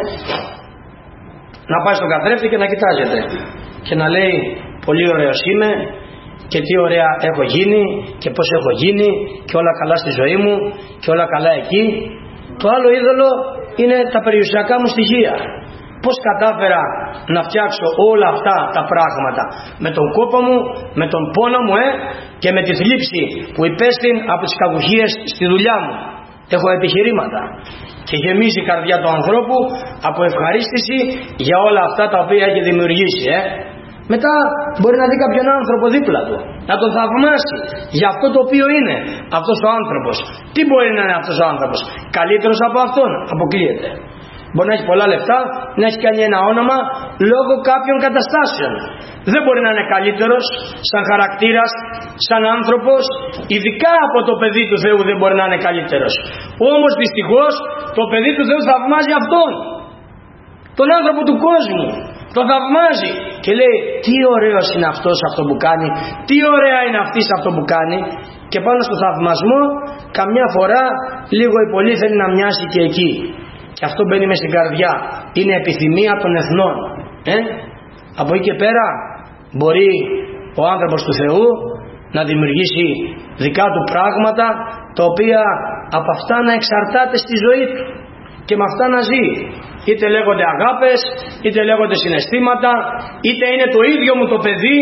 Να πάει στον καθρέφτη και να κοιτάζεται και να λέει: πολύ ωραίος είμαι και τι ωραία έχω γίνει και πως έχω γίνει και όλα καλά στη ζωή μου και όλα καλά εκεί. Το άλλο είδωλο είναι τα περιουσιακά μου στοιχεία. Πως κατάφερα να φτιάξω όλα αυτά τα πράγματα με τον κόπο μου, με τον πόνο μου ε, και με τη θλίψη που υπέστην από τις κακουχίες στη δουλειά μου. Έχω επιχειρήματα και γεμίζει η καρδιά του ανθρώπου από ευχαρίστηση για όλα αυτά τα οποία έχει δημιουργήσει. Ε. Μετά μπορεί να δει κάποιον άνθρωπο δίπλα του, να τον θαυμάσει για αυτό το οποίο είναι αυτός ο άνθρωπος. Τι μπορεί να είναι αυτός ο άνθρωπος? Καλύτερος από αυτόν? Αποκλείεται. Μπορεί να έχει πολλά λεφτά, να έχει κάνει ένα όνομα λόγω κάποιων καταστάσεων. Δεν μπορεί να είναι καλύτερος σαν χαρακτήρας, σαν άνθρωπος. Ειδικά από το παιδί του Θεού δεν μπορεί να είναι καλύτερος. Όμως δυστυχώς το παιδί του Θεού θαυμάζει αυτόν, τον άνθρωπο του κόσμου. Το θαυμάζει και λέει: τι ωραίος είναι αυτός αυτό που κάνει, τι ωραία είναι αυτή σε αυτό που κάνει. Και πάνω στο θαυμασμό καμιά φορά λίγο ή πολύ θέλει να μοιάσει και εκεί. Και αυτό μπαίνει μες στην καρδιά. Είναι επιθυμία των εθνών. Ε? Από εκεί και πέρα μπορεί ο άνθρωπος του Θεού να δημιουργήσει δικά του πράγματα, τα οποία από αυτά να εξαρτάται στη ζωή του και με αυτά να ζει. Είτε λέγονται αγάπες, είτε λέγονται συναισθήματα, είτε είναι το ίδιο μου το παιδί,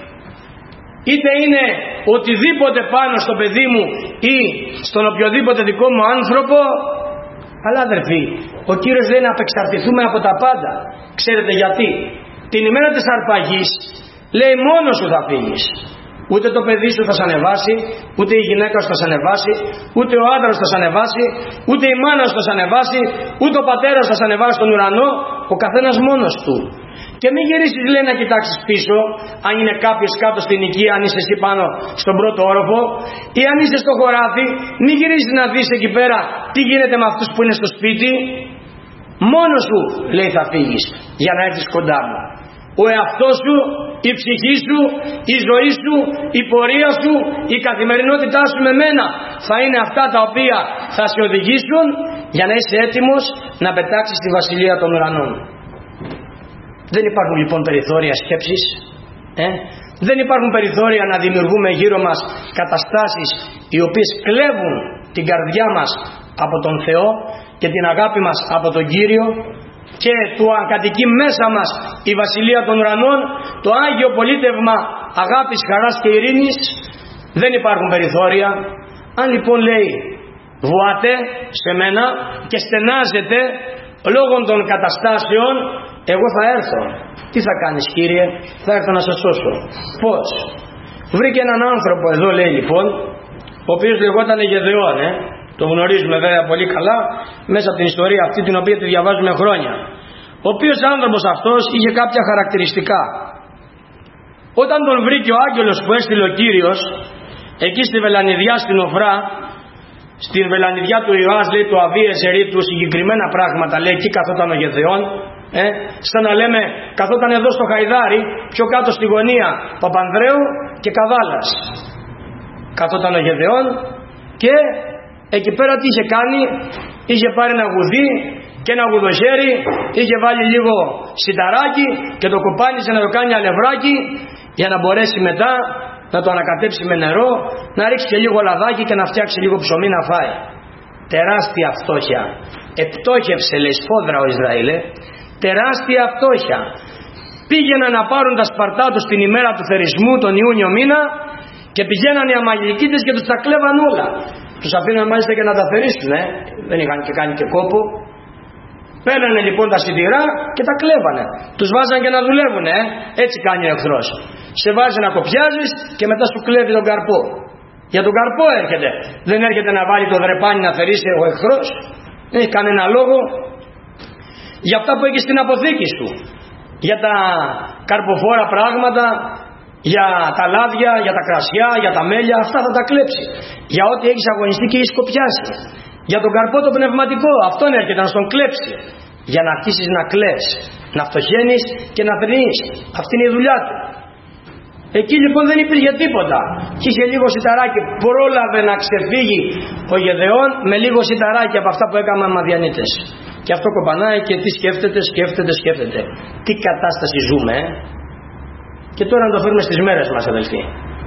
είτε είναι οτιδήποτε πάνω στο παιδί μου ή στον οποιοδήποτε δικό μου άνθρωπο. Αλλά αδερφοί, ο Κύριος λέει να απεξαρτηθούμε από τα πάντα. Ξέρετε γιατί? Την ημέρα της αρπαγής λέει: μόνος σου θα φύγεις. Ούτε το παιδί σου θα σ' ανεβάσει, ούτε η γυναίκα σου θα σ' ανεβάσει, ούτε ο άντρας θα σ' ανεβάσει, ούτε η μάνα σου θα σ' ανεβάσει, ούτε ο πατέρας θα σ' ανεβάσει στον ουρανό, ο καθένας μόνος του. Και μην γυρίσεις, λέει, να κοιτάξεις πίσω, αν είναι κάποιος κάτω στην οικία, αν είσαι εσύ πάνω στον πρώτο όροφο, ή αν είσαι στο χωράφι, μην γυρίσεις να δεις εκεί πέρα τι γίνεται με αυτούς που είναι στο σπίτι. Μόνος σου, λέει, θα φύγεις για να έρθεις κοντά μου. Ο εαυτός σου, η ψυχή σου, η ζωή σου, η πορεία σου, η καθημερινότητά σου με μένα θα είναι αυτά τα οποία θα σε οδηγήσουν για να είσαι έτοιμος να πετάξεις στη βασιλεία των ουρανών. Δεν υπάρχουν λοιπόν περιθώρια σκέψης. Ε? Δεν υπάρχουν περιθώρια να δημιουργούμε γύρω μας καταστάσεις οι οποίες κλέβουν την καρδιά μας από τον Θεό και την αγάπη μας από τον Κύριο, και του αν κατοικεί μέσα μας η βασιλεία των ουρανών, το Άγιο πολίτευμα αγάπης, χαράς και ειρήνης. Δεν υπάρχουν περιθώρια. Αν λοιπόν λέει βουάτε σε μένα και στενάζετε λόγω των καταστάσεων, εγώ θα έρθω. Τι θα κάνεις, Κύριε? Θα έρθω να σας σώσω. Πώς? Βρήκε έναν άνθρωπο εδώ, λέει λοιπόν, ο οποίος λεγόταν Γεδεών, ε? Το γνωρίζουμε βέβαια πολύ καλά μέσα από την ιστορία αυτή την οποία τη διαβάζουμε χρόνια. Ο οποίος άνθρωπος αυτός είχε κάποια χαρακτηριστικά. Όταν τον βρήκε ο άγγελος που έστειλε ο Κύριος εκεί στη βελανιδιά στην Οφρά, στην βελανιδιά του Ιωάς, λέει, του Αβίεσερη, του συγκεκριμένα πράγματα, λέει, εκεί καθόταν ο Γεδεών, ε, σαν να λέμε καθόταν εδώ στο Χαϊδάρι, πιο κάτω στη γωνία Παπανδρέου και Καβάλας. καθόταν ο Γεδεών και εκεί πέρα τι είχε κάνει? Είχε πάρει ένα γουδί και ένα γουδοχέρι, είχε βάλει λίγο σιταράκι και το κοπάνισε να το κάνει αλευράκι για να μπορέσει μετά να το ανακατέψει με νερό, να ρίξει και λίγο λαδάκι και να φτιάξει λίγο ψωμί να φάει. Τεράστια φτώχεια. Επτόχευσε, λέει, σφόδρα ο Ισραήλ. Ε. Τεράστια φτώχεια. Πήγαιναν να πάρουν τα σπαρτά τους την ημέρα του θερισμού, τον Ιούνιο μήνα, και πηγαίναν οι Αμαλικίτες και τους τα κλέβαν όλα. Τους αφήναν μάλιστα και να τα θερίσουν, ε. Δεν είχαν και κάνει και κόπο. Παίρνανε λοιπόν τα σιτηρά και τα κλέβανε. Τους βάζαν και να δουλεύουν, ε. Έτσι κάνει ο εχθρός. Σε βάζει να κοπιάζεις και μετά σου κλέβει τον καρπό. Για τον καρπό έρχεται. Δεν έρχεται να βάλει το δρεπάνι να θερίσει ο εχθρός. Δεν έχει κανένα λόγο. Για αυτά που έχεις στην αποθήκη σου. Για τα καρποφόρα πράγματα, για τα λάδια, για τα κρασιά, για τα μέλια, αυτά θα τα κλέψει. Για ό,τι έχεις αγωνιστεί και έχεις κοπιάσει. Για τον καρπό το πνευματικό, αυτόν έρχεται να στον κλέψει. Για να αρχίσεις να κλαις, να φτωχαίνεις και να θρηνείς. Αυτή είναι η δουλειά του. Εκεί λοιπόν δεν υπήρχε τίποτα. Και είχε λίγο σιταράκι. Πρόλαβε να ξεφύγει ο Γεδεών με λίγο σιταράκι από αυτά που έκαναν Μαδιανίτες. Και αυτό κοπανάει και τι σκέφτεται, σκέφτεται, σκέφτεται. Τι κατάσταση ζούμε, ε? Και τώρα να το φέρουμε στις μέρες μας, αδελφοί.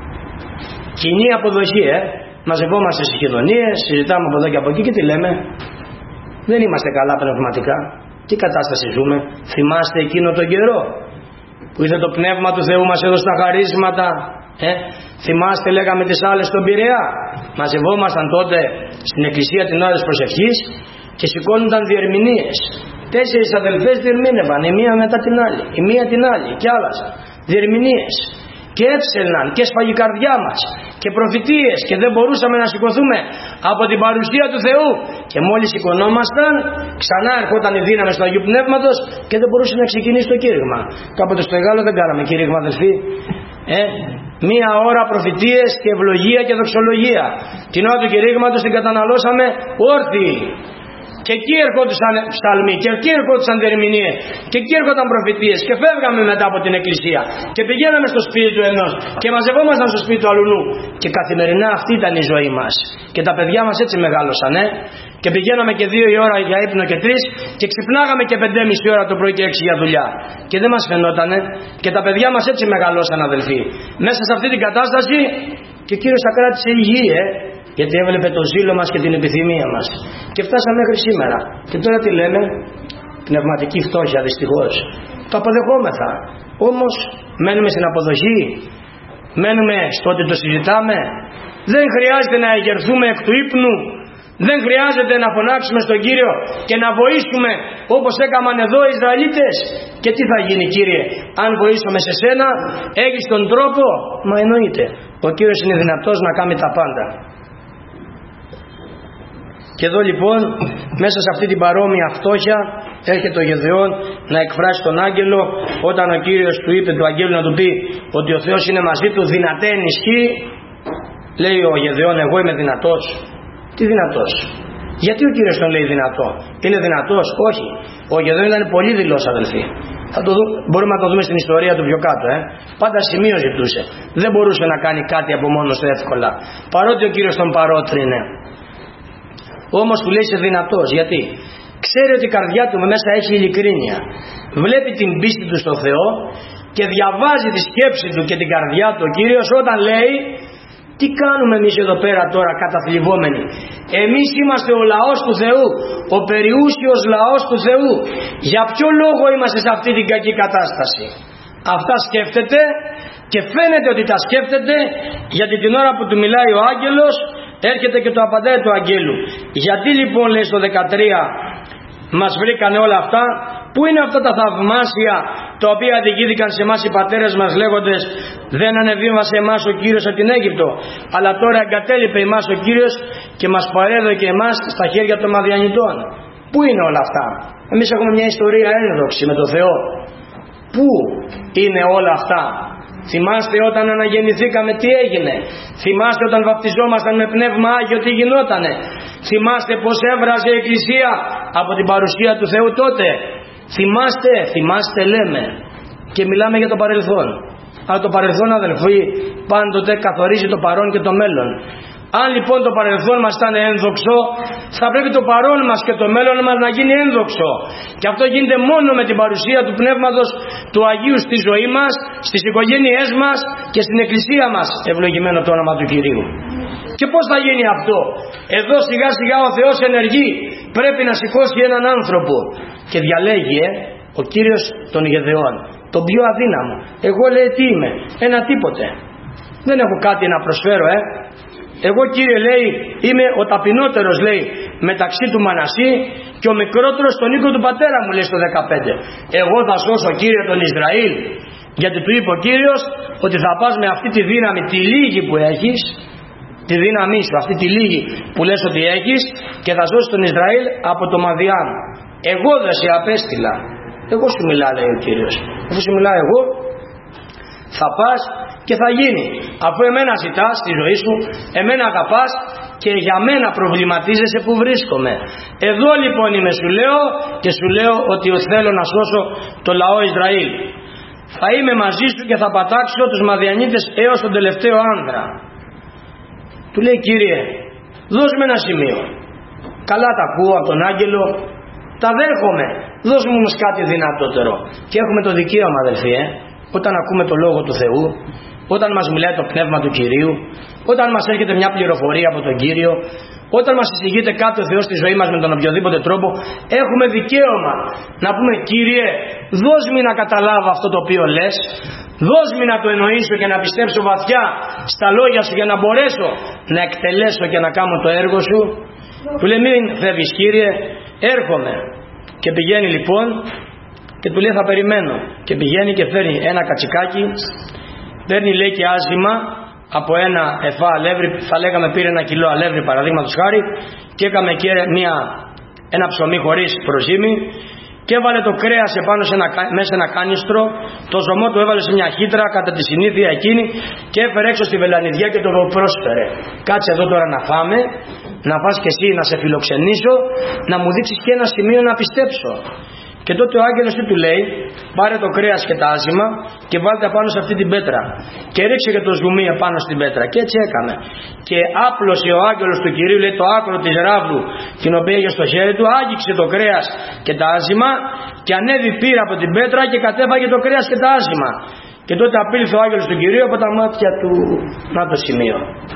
Κοινή αποδοχή, ε? Μαζευόμαστε στις κοινωνίες, συζητάμε από εδώ και από εκεί και τι λέμε? Δεν είμαστε καλά πνευματικά. Τι κατάσταση ζούμε? Θυμάστε εκείνο τον καιρό που ήρθε το Πνεύμα του Θεού μας εδώ στα χαρίσματα, ε? Θυμάστε, λέγαμε τις άλλες στον Πειραιά? Μαζευόμασταν τότε στην εκκλησία την ώρα της προσευχής και σηκώνονταν διερμηνίες. Τέσσερις αδελφές διερμήνευαν, η μία μετά την άλλη, η μία την άλλη και άλλας διερμηνίες. Και έψελναν και έσφαγε η καρδιά μας και προφητείες και δεν μπορούσαμε να σηκωθούμε από την παρουσία του Θεού. Και μόλις σηκωνόμασταν, ξανά ερχόταν η δύναμη του Αγίου Πνεύματος και δεν μπορούσε να ξεκινήσει το κήρυγμα. Κάποτε στο Εγάλο δεν κάναμε κήρυγμα, αδελφοί. Ε, μία ώρα προφητείες και ευλογία και δοξολογία. Την ώρα του κηρύγματος την καταναλώσαμε όρθιοι. Και εκεί ερχόντουσαν ψαλμοί, και εκεί ερχόντουσαν διερμηνίες, και εκεί έρχονταν προφητείες, και φεύγαμε μετά από την εκκλησία και πηγαίναμε στο σπίτι του ενός και μαζευόμασταν στο σπίτι του αλλού. Και καθημερινά αυτή ήταν η ζωή μας. Και τα παιδιά μας έτσι μεγάλωσαν, ε? Και πηγαίναμε και δύο η ώρα για ύπνο και τρεις και ξυπνάγαμε και πεντέμιση ώρα το πρωί και έξι για δουλειά. Και δεν μας φαινότανε. Και τα παιδιά μας έτσι μεγαλώσαν, αδελφοί. Μέσα σε αυτή την κατάσταση και ο Κύριος τα κράτησε υγιή, ε? Γιατί έβλεπε το ζήλο μας και την επιθυμία μας. Και φτάσαμε μέχρι σήμερα. Και τώρα τι λέμε? Πνευματική φτώχεια, δυστυχώς. Το αποδεχόμεθα. Όμως μένουμε στην αποδοχή. Μένουμε στο ότι το συζητάμε. Δεν χρειάζεται να εγερθούμε εκ του ύπνου. Δεν χρειάζεται να φωνάξουμε στον Κύριο και να βοήσουμε όπως έκαναν εδώ οι Ισραηλίτες. Και τι θα γίνει, Κύριε, αν βοήσουμε σε σένα? Έχεις τον τρόπο? Μα εννοείται. Ο Κύριος είναι δυνατός να κάνει τα πάντα. Και εδώ λοιπόν μέσα σε αυτή την παρόμοια φτώχεια έρχεται ο Γεδεών να εκφράσει τον άγγελο, όταν ο Κύριος του είπε του αγγέλου να του πει ότι ο Θεός είναι μαζί του, δυνατέ ενισχύει. Λέει ο Γεδεών, εγώ είμαι δυνατός. Τι δυνατός? Γιατί ο Κύριος τον λέει δυνατό? Είναι δυνατός? Όχι. Ο Γεδεών ήταν πολύ δειλός, αδελφοί. Θα το δω, μπορούμε να το δούμε στην ιστορία του πιο κάτω, ε. Πάντα σημείο ζητούσε. Δεν μπορούσε να κάνει κάτι από μόνος του εύκολα, παρότι ο Κύριος τον παρότρινε. Όμως του λέει είσαι δυνατός. Γιατί? Ξέρει ότι η καρδιά του μέσα έχει ειλικρίνεια. Βλέπει την πίστη του στο Θεό και διαβάζει τη σκέψη του και την καρδιά του ο Κύριος όταν λέει τι κάνουμε εμείς εδώ πέρα τώρα καταθλιβόμενοι? Εμείς είμαστε ο λαός του Θεού, ο περιούσιος λαός του Θεού. Για ποιο λόγο είμαστε σε αυτή την κακή κατάσταση? Αυτά σκέφτεται και φαίνεται ότι τα σκέφτεται, γιατί την ώρα που του μιλάει ο άγγελος έρχεται και το απαντάει του αγγέλου. Γιατί λοιπόν, λέει στο δεκατρία, μας βρήκανε όλα αυτά? Πού είναι αυτά τα θαυμάσια τα οποία διηγήθηκαν σε εμάς οι πατέρες μας λέγοντες δεν ανεβίβασε εμάς ο Κύριος από την Αίγυπτο, αλλά τώρα εγκατέλειπε εμάς ο Κύριος και μας παρέδωκε εμάς στα χέρια των Μαδιανιτών? Πού είναι όλα αυτά? Εμείς έχουμε μια ιστορία ένδοξη με το Θεό. Πού είναι όλα αυτά? Θυμάστε όταν αναγεννηθήκαμε τι έγινε? Θυμάστε όταν βαπτιζόμασταν με πνεύμα Άγιο τι γινότανε? Θυμάστε πως έβραζε η Εκκλησία από την παρουσία του Θεού τότε? Θυμάστε, θυμάστε λέμε. Και μιλάμε για το παρελθόν. Αλλά το παρελθόν, αδελφοί, πάντοτε καθορίζει το παρόν και το μέλλον. Αν λοιπόν το παρελθόν μας ήταν ένδοξο, θα πρέπει το παρόν μας και το μέλλον μας να γίνει ένδοξο. Και αυτό γίνεται μόνο με την παρουσία του Πνεύματος του Αγίου στη ζωή μας, στις οικογένειές μας και στην εκκλησία μας, ευλογημένο το όνομα του Κυρίου. Και πώς θα γίνει αυτό? Εδώ σιγά σιγά ο Θεός ενεργεί. Πρέπει να σηκώσει έναν άνθρωπο και διαλέγει ε, ο Κύριος των Γεδεών, τον πιο αδύναμο. Εγώ, λέει, τι είμαι? Ένα τίποτε. Δεν έχω κάτι να προσφέρω ε. Εγώ, Κύριε, λέει, είμαι ο ταπεινότερος, λέει, μεταξύ του Μανασί και ο μικρότερος στον οίκο του πατέρα μου, λέει στο δεκαπέντε. Εγώ θα σώσω, Κύριε, τον Ισραήλ. Γιατί του είπε ο Κύριος ότι θα πας με αυτή τη δύναμη, τη λίγη που έχεις, τη δύναμή σου, αυτή τη λίγη που λες ότι έχεις, και θα σώσει τον Ισραήλ από το Μαδιάν. Εγώ δεν σε απέστειλα. Εγώ σου μιλάω, λέει ο Κύριος. Αφού σου μιλάω εγώ, θα πας και θα γίνει. Αφού εμένα ζητάς στη ζωή σου, εμένα αγαπάς και για μένα προβληματίζεσαι που βρίσκομαι. Εδώ λοιπόν είμαι, σου λέω, και σου λέω ότι θέλω να σώσω το λαό Ισραήλ. Θα είμαι μαζί σου και θα πατάξω τους Μαδιανίτες έως τον τελευταίο άνδρα. Του λέει, Κύριε, δώσ' με ένα σημείο. Καλά τα ακούω από τον άγγελο, τα δέχομαι. Δώσ' μου όμως κάτι δυνατότερο. Και έχουμε το δικαίωμα, αδελφοί, ε, όταν ακούμε το Λόγο του Θεού, όταν μας μιλάει το Πνεύμα του Κυρίου, όταν μας έρχεται μια πληροφορία από τον Κύριο, όταν μας εισηγείται κάτι ο Θεός στη ζωή μας με τον οποιοδήποτε τρόπο, έχουμε δικαίωμα να πούμε, Κύριε, δώσ' μου να καταλάβω αυτό το οποίο λες, δώσ' μου να το εννοήσω και να πιστέψω βαθιά στα λόγια σου για να μπορέσω να εκτελέσω και να κάνω το έργο σου. Του λέει, μην φεύγεις, Κύριε, έρχομαι. Και πηγαίνει λοιπόν και του λέει, θα περιμένω. Και πηγαίνει και φέρνει ένα κατσικάκι, παίρνει, λέει, και άζυμα από ένα εφά αλεύρι, θα λέγαμε πήρε ένα κιλό αλεύρι παραδείγματος χάρη, και έκαμε και μια, ένα ψωμί χωρίς προζύμι, και έβαλε το κρέας επάνω σε ένα, μέσα σε ένα κάνιστρο, το ζωμό του έβαλε σε μια χύτρα κατά τη συνήθεια εκείνη και έφερε έξω στη βελανιδιά και το πρόσφερε. Κάτσε εδώ τώρα να φάμε, να πας και εσύ να σε φιλοξενήσω, να μου δείξεις και ένα σημείο να πιστέψω. Και τότε ο άγγελος τι του λέει? Πάρε το κρέας και τα άζυμα και βάλτε πάνω σε αυτή την πέτρα και ρίξε και το ζουμί επάνω στην πέτρα. Και έτσι έκαμε. Και άπλωσε ο άγγελος του Κυρίου, λέει, το άκρο της ράβδου την οποία είχε στο χέρι του, άγγιξε το κρέας και τα άζυμα και ανέβη πήρα από την πέτρα και κατέβαγε το κρέας και τα άζυμα. Και τότε απήλθε ο άγγελος του Κυρίου από τα μάτια του. Να το σημείο.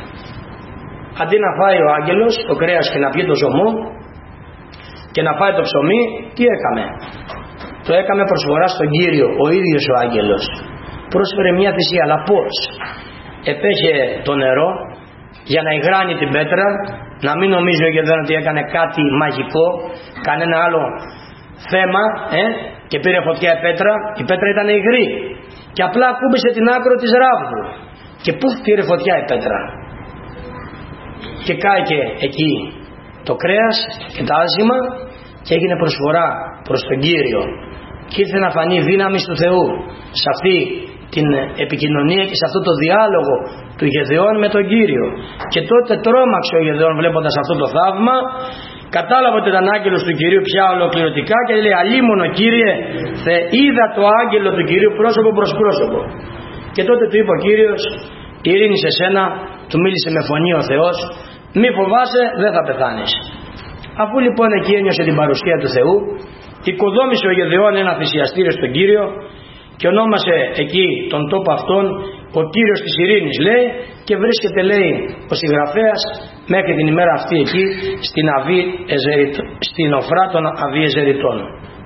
Αντί να φάει ο άγγελος το κρέας και να πιει το ζωμό και να φάει το ψωμί, τι έκαμε? Το έκαμε προσφορά στον Κύριο. Ο ίδιος ο άγγελος πρόσφερε μια θυσία. Αλλά πώς? Επέχε το νερό για να υγράνει την πέτρα, να μην νομίζει ο Γεδεών ότι έκανε κάτι μαγικό, κανένα άλλο θέμα, ε? Και πήρε φωτιά η πέτρα. Η πέτρα ήταν υγρή και απλά ακούμπησε την άκρο της ράβδου και πού πήρε φωτιά η πέτρα και κάηκε εκεί το κρέας και τα άζυμα και έγινε προσφορά προς τον Κύριο. Και ήρθε να φανεί δύναμη του Θεού σε αυτή την επικοινωνία και σε αυτό το διάλογο του Γεδεών με τον Κύριο. Και τότε τρόμαξε ο Γεδεών βλέποντας αυτό το θαύμα, κατάλαβε ότι ήταν άγγελος του Κυρίου πια ολοκληρωτικά και λέει, αλίμονο, Κύριε, θε είδα το άγγελο του Κυρίου πρόσωπο προς πρόσωπο. Και τότε του είπε ο Κύριος, ειρήνη σε σένα, του μίλησε με φωνή ο Θεός, μη φοβάσαι, δεν θα πεθάνεις. Αφού λοιπόν εκεί ένιωσε την παρουσία του Θεού, οικοδόμησε ο Γεδεών ένα θυσιαστήριο στον Κύριο και ονόμασε εκεί τον τόπο αυτόν ο Κύριος της Ειρήνης, λέει, και βρίσκεται, λέει, ο συγγραφέας μέχρι την ημέρα αυτή εκεί στην, Αβή Εζεριτ, στην Οφρά των Αβιεζεριτών.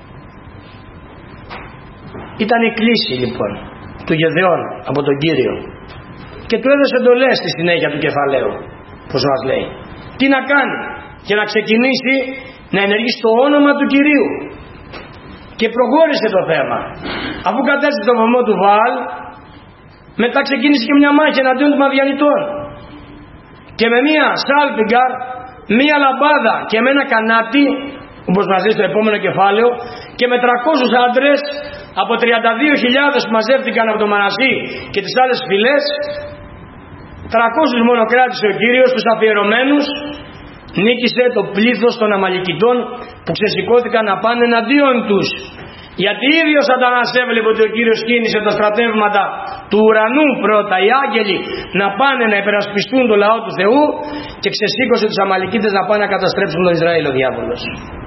Ήταν η κλίση λοιπόν του Γεδεών από τον Κύριο και του έδωσε εντολές στη συνέχεια του κεφαλαίου, πως μας λέει, τι να κάνει και να ξεκινήσει να ενεργήσει το όνομα του Κυρίου. Και προχώρησε το θέμα. Αφού κατέστησε το βωμό του Βαάλ, μετά ξεκίνησε και μια μάχη εναντίον των Μαδιανιτών. Και με μια σάλπιγγα, μια λαμπάδα και με ένα κανάτι, όπως μας δει στο επόμενο κεφάλαιο, και με τριακόσιους άντρες από τριάντα δύο χιλιάδες που μαζεύτηκαν από το Μανασί και τις άλλες φυλές, τριακόσιους μόνο κράτησε ο Κύριος, τους αφιερωμένους, νίκησε το πλήθος των Αμαλικητών που ξεσηκώθηκαν να πάνε εναντίον τους. Γιατί ίδιος Σατανάς έβλεπε ότι ο Κύριος κίνησε τα στρατεύματα του ουρανού πρώτα, οι άγγελοι να πάνε να υπερασπιστούν το λαό του Θεού, και ξεσήκωσε τους Αμαλικίτες να πάνε να καταστρέψουν τον Ισραήλ ο διάβολος.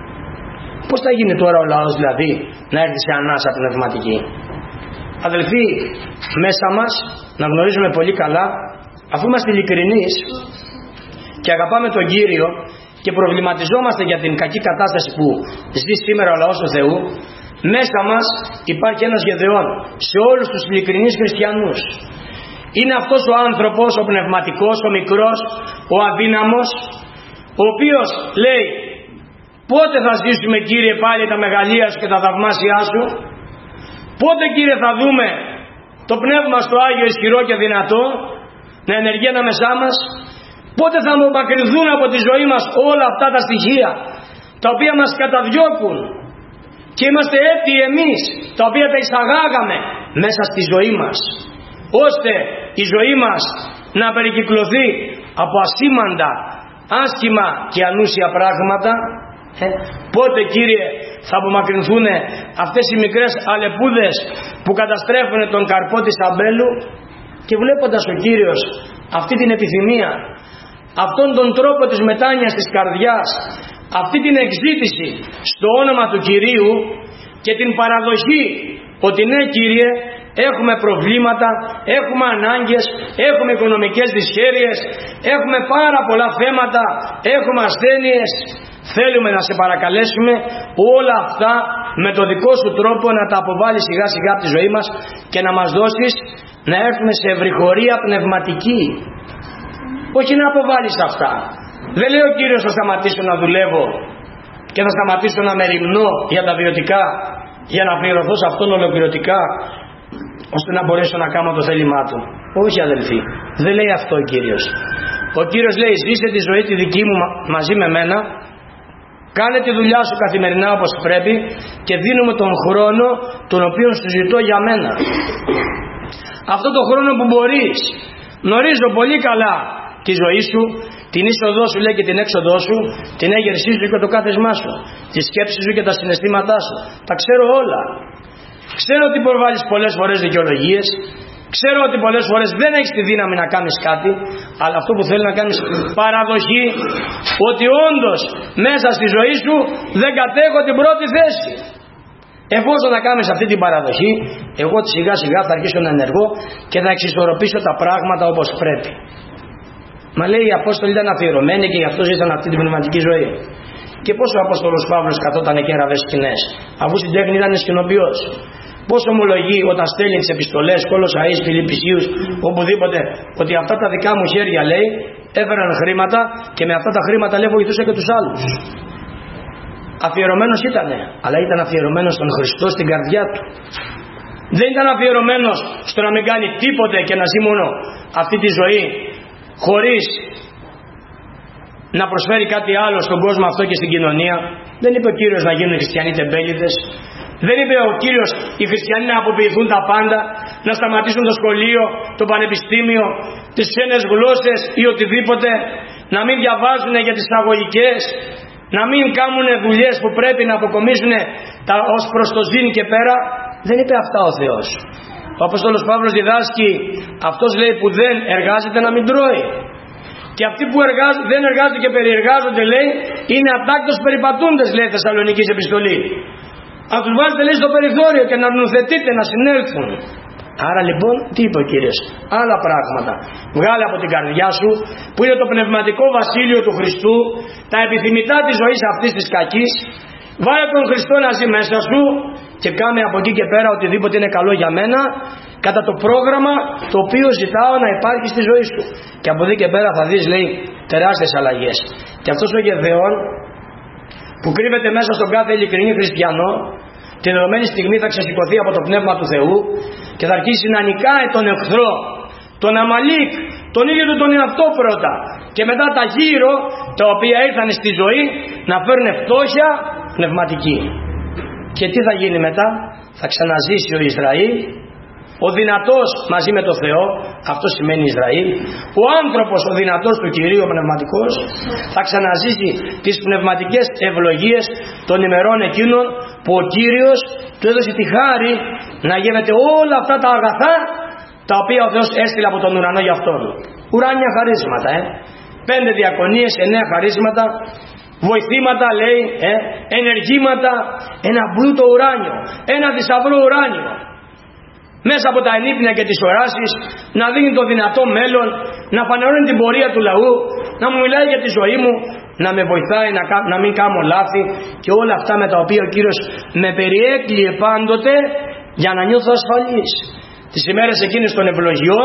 Πώς θα γίνει τώρα ο λαός δηλαδή να έρθει σε ανάσα πνευματική? Αδελφοί, μέσα μας να γνωρίζουμε πολύ καλά, αφού είμαστε ειλικρινείς και αγαπάμε τον Κύριο και προβληματιζόμαστε για την κακή κατάσταση που ζει σήμερα ο λαός του Θεού, μέσα μας υπάρχει ένας Γεδεών σε όλους τους ειλικρινείς χριστιανούς. Είναι αυτός ο άνθρωπος, ο πνευματικός, ο μικρός, ο αδύναμος, ο οποίος λέει: πότε θα ζήσουμε, Κύριε, πάλι τα μεγαλεία σου και τα θαυμάσια σου? Πότε, Κύριε, θα δούμε το πνεύμα στο Άγιο ισχυρό και δυνατό να ενεργεί ανάμεσά μας? Πότε θα απομακρυνθούν από τη ζωή μας όλα αυτά τα στοιχεία τα οποία μας καταδιώκουν και είμαστε έτοιοι εμείς, τα οποία τα εισαγάγαμε μέσα στη ζωή μας, ώστε η ζωή μας να περικυκλωθεί από ασήμαντα, άσχημα και ανούσια πράγματα? Ε, πότε, Κύριε, θα απομακρυνθούν αυτές οι μικρές αλεπούδες που καταστρέφουν τον καρπό της αμπέλου? Και βλέποντας ο Κύριος αυτή την επιθυμία, αυτόν τον τρόπο της μετάνοιας της καρδιάς, αυτή την εκζήτηση στο όνομα του Κυρίου και την παραδοχή ότι ναι, Κύριε, έχουμε προβλήματα, έχουμε ανάγκες, έχουμε οικονομικές δυσχέρειες, έχουμε πάρα πολλά θέματα, έχουμε ασθένειες, θέλουμε να σε παρακαλέσουμε όλα αυτά με το δικό σου τρόπο να τα αποβάλεις σιγά σιγά από τη ζωή μας και να μας δώσεις να έρθουμε σε ευρυχωρία πνευματική. Όχι να αποβάλεις αυτά. Δεν λέει ο Κύριος θα σταματήσω να δουλεύω και θα σταματήσω να μεριμνώ για τα βιωτικά, για να πληρωθώ σε αυτόν ολοκληρωτικά, ώστε να μπορέσω να κάνω το θέλημά του. Όχι, αδελφοί, δεν λέει αυτό ο Κύριος. Ο Κύριος λέει: ζήσε τη ζωή τη δική μου μαζί με μένα, κάνε τη δουλειά σου καθημερινά όπως πρέπει και δίνουμε τον χρόνο τον οποίο σου ζητώ για μένα. Αυτό το χρόνο που μπορείς. Γνωρίζω πολύ καλά τη ζωή σου, την είσοδό σου λέει και την έξοδό σου, την έγερσή σου και το κάθεσμά σου, τη σκέψη σου και τα συναισθήματά σου. Τα ξέρω όλα. Ξέρω ότι προβάλλεις πολλές φορές δικαιολογίες, ξέρω ότι πολλές φορές δεν έχεις τη δύναμη να κάνεις κάτι, αλλά αυτό που θέλει να κάνεις παραδοχή ότι όντως μέσα στη ζωή σου δεν κατέχω την πρώτη θέση. Εφόσον θα κάνεις αυτή την παραδοχή, εγώ σιγά σιγά θα αρχίσω να ενεργώ και θα εξισορροπήσω τα πράγματα όπως πρέπει. Μα λέει οι Απόστολοι ήταν αφιερωμένοι και γι' αυτό ζήσαν αυτή την πνευματική ζωή. Και πόσο ο Απόστολος Παύλος καθόταν και έραβε σκηνές, αφού στην τέχνη ήταν σκηνοποιός? Πόσο ομολογεί όταν στέλνει τις επιστολές, Κολοσσαείς, Φιλιππισίους, οπουδήποτε, ότι αυτά τα δικά μου χέρια, λέει, έφεραν χρήματα και με αυτά τα χρήματα, λέει, βοηθούσα και τους άλλους. Αφιερωμένος ήτανε, αλλά ήταν αφιερωμένος στον Χριστό στην καρδιά του. Δεν ήταν αφιερωμένος στο να μην κάνει τίποτε και να ζει μόνο αυτή τη ζωή χωρίς να προσφέρει κάτι άλλο στον κόσμο αυτό και στην κοινωνία. Δεν είπε ο Κύριος να γίνουν οι χριστιανοί τεμπέληδες. Δεν είπε ο Κύριος οι χριστιανοί να αποποιηθούν τα πάντα, να σταματήσουν το σχολείο, το πανεπιστήμιο, τις ξένες γλώσσες ή οτιδήποτε, να μην διαβάζουν για τις αγωγικές, να μην κάνουν δουλειές που πρέπει να αποκομίσουν τα, ως προς το ζήν και πέρα. Δεν είπε αυτά ο Θεός. Ο Απόστολος Παύλος διδάσκει, αυτός λέει που δεν εργάζεται να μην τρώει. Και αυτοί που εργάζονται, δεν εργάζονται και περιεργάζονται, λέει, είναι ατάκτως περιπατούντες, λέει η Θεσσαλονικής επιστολή. Να τους βάζετε, λέει, στο περιθώριο και να νουθετείτε, να συνέλθουν. Άρα λοιπόν, τι είπε ο Κύριος? Άλλα πράγματα. Βγάλε από την καρδιά σου, που είναι το πνευματικό βασίλειο του Χριστού, τα επιθυμητά της ζωής αυτής της κακής. Βάλε τον Χριστό να ζει μέσα σου και κάνε από εκεί και πέρα οτιδήποτε είναι καλό για μένα, κατά το πρόγραμμα το οποίο ζητάω να υπάρχει στη ζωή σου. Και από εκεί και πέρα θα δεις, λέει, τεράστιες αλλαγές. Και αυτός ο Γεδεών που κρύβεται μέσα στον κάθε ειλικρινή χριστιανό, την δεδομένη στιγμή θα ξεσηκωθεί από το Πνεύμα του Θεού και θα αρχίσει να νικάει τον εχθρό, τον Αμαλίκ, τον ίδιο του τον εαυτό πρώτα, και μετά τα γύρω τα οποία ήρθαν στη ζωή να φέρουν φτώχεια πνευματική. Και τι θα γίνει μετά? Θα ξαναζήσει ο Ισραήλ, ο δυνατός μαζί με το Θεό, αυτό σημαίνει Ισραήλ, ο άνθρωπος ο δυνατός του Κυρίου, ο πνευματικός, θα ξαναζήσει τις πνευματικές ευλογίες των ημερών εκείνων που ο Κύριος του έδωσε τη χάρη να γεύεται όλα αυτά τα αγαθά τα οποία ο Θεός έστειλε από τον ουρανό για αυτόν. Ουράνια χαρίσματα, ε. Πέντε διακονίες, εννέα χαρίσματα, βοηθήματα λέει, ε, ενεργήματα, ένα πλούτο ουράνιο, ένα θησαυρό ουράνιο. Μέσα από τα ενύπνια και τις οράσεις να δίνει το δυνατό μέλλον, να φανερώνει την πορεία του λαού, να μου μιλάει για τη ζωή μου, να με βοηθάει να, να μην κάνω λάθη και όλα αυτά με τα οποία ο Κύριος με περιέκλειε πάντοτε για να νιώθω ασφαλής. Τις ημέρες εκείνες των ευλογιών,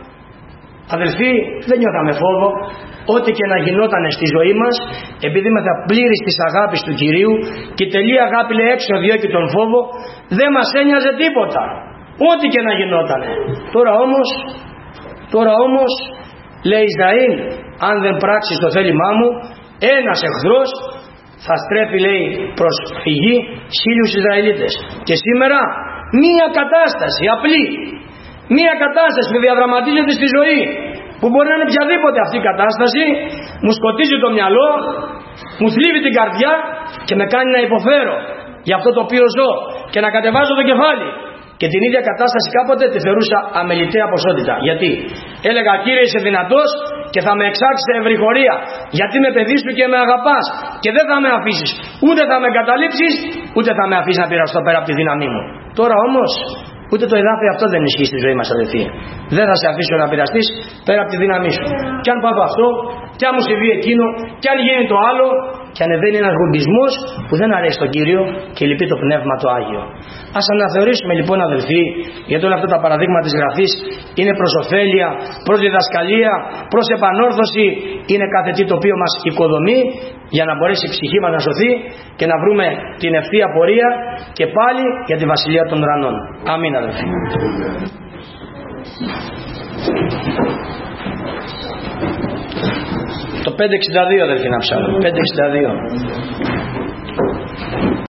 αδελφοί, δεν νιώθαμε φόβο. Ό,τι και να γινόταν στη ζωή μας, επειδή είμαστε πλήρης της αγάπης του Κυρίου και η τελεία αγάπη λέει έξω διώκει τον φόβο, δεν μας ένοιαζε τίποτα. Ό,τι και να γινόταν. Τώρα όμως, τώρα όμως, λέει Ισραήλ, αν δεν πράξεις το θέλημά μου, ένας εχθρός θα στρέφει, λέει, προς φυγή χίλιους Ισραηλίτες. Και σήμερα μία κατάσταση απλή, μία κατάσταση που διαδραματίζεται στη ζωή, που μπορεί να είναι οποιαδήποτε αυτή η κατάσταση, μου σκοτίζει το μυαλό, μου θλίβει την καρδιά και με κάνει να υποφέρω για αυτό το οποίο ζω και να κατεβάζω το κεφάλι. Και την ίδια κατάσταση κάποτε τη θεωρούσα αμεληταία ποσότητα. Γιατί έλεγα, Κύριε, είσαι δυνατός και θα με εξάξεις σε ευρυχωρία, γιατί με παιδί σου και με αγαπάς και δεν θα με αφήσεις, ούτε θα με εγκαταλείψεις, ούτε θα με αφήσεις να πειραστώ πέρα από τη δύναμή μου. Τώρα όμως ούτε το εδάφιο αυτό δεν ισχύει στη ζωή μας, αδελφοί. Δεν θα σε αφήσω να πειραστείς πέρα από τη δύναμή σου. Κι αν πάω αυτό, κι αν μου συμβεί εκείνο, κι αν γίνει το άλλο, και ανεβαίνει ένας γουμπισμός που δεν αρέσει τον Κύριο και λυπεί το Πνεύμα το Άγιο. Ας αναθεωρήσουμε λοιπόν, αδελφοί, γιατί όλα αυτά τα παραδείγματα της Γραφής είναι προς ωφέλεια, προς διδασκαλία, προς επανόρθωση, είναι κάθε τι το οποίο μας οικοδομεί για να μπορέσει η ψυχή μας να σωθεί και να βρούμε την ευθεία πορεία και πάλι για τη Βασιλεία των Ουρανών. Αμήν, αδελφοί. Το πεντακόσια εξήντα δύο, αδελφοί, να ψάχνω. πεντακόσια εξήντα δύο.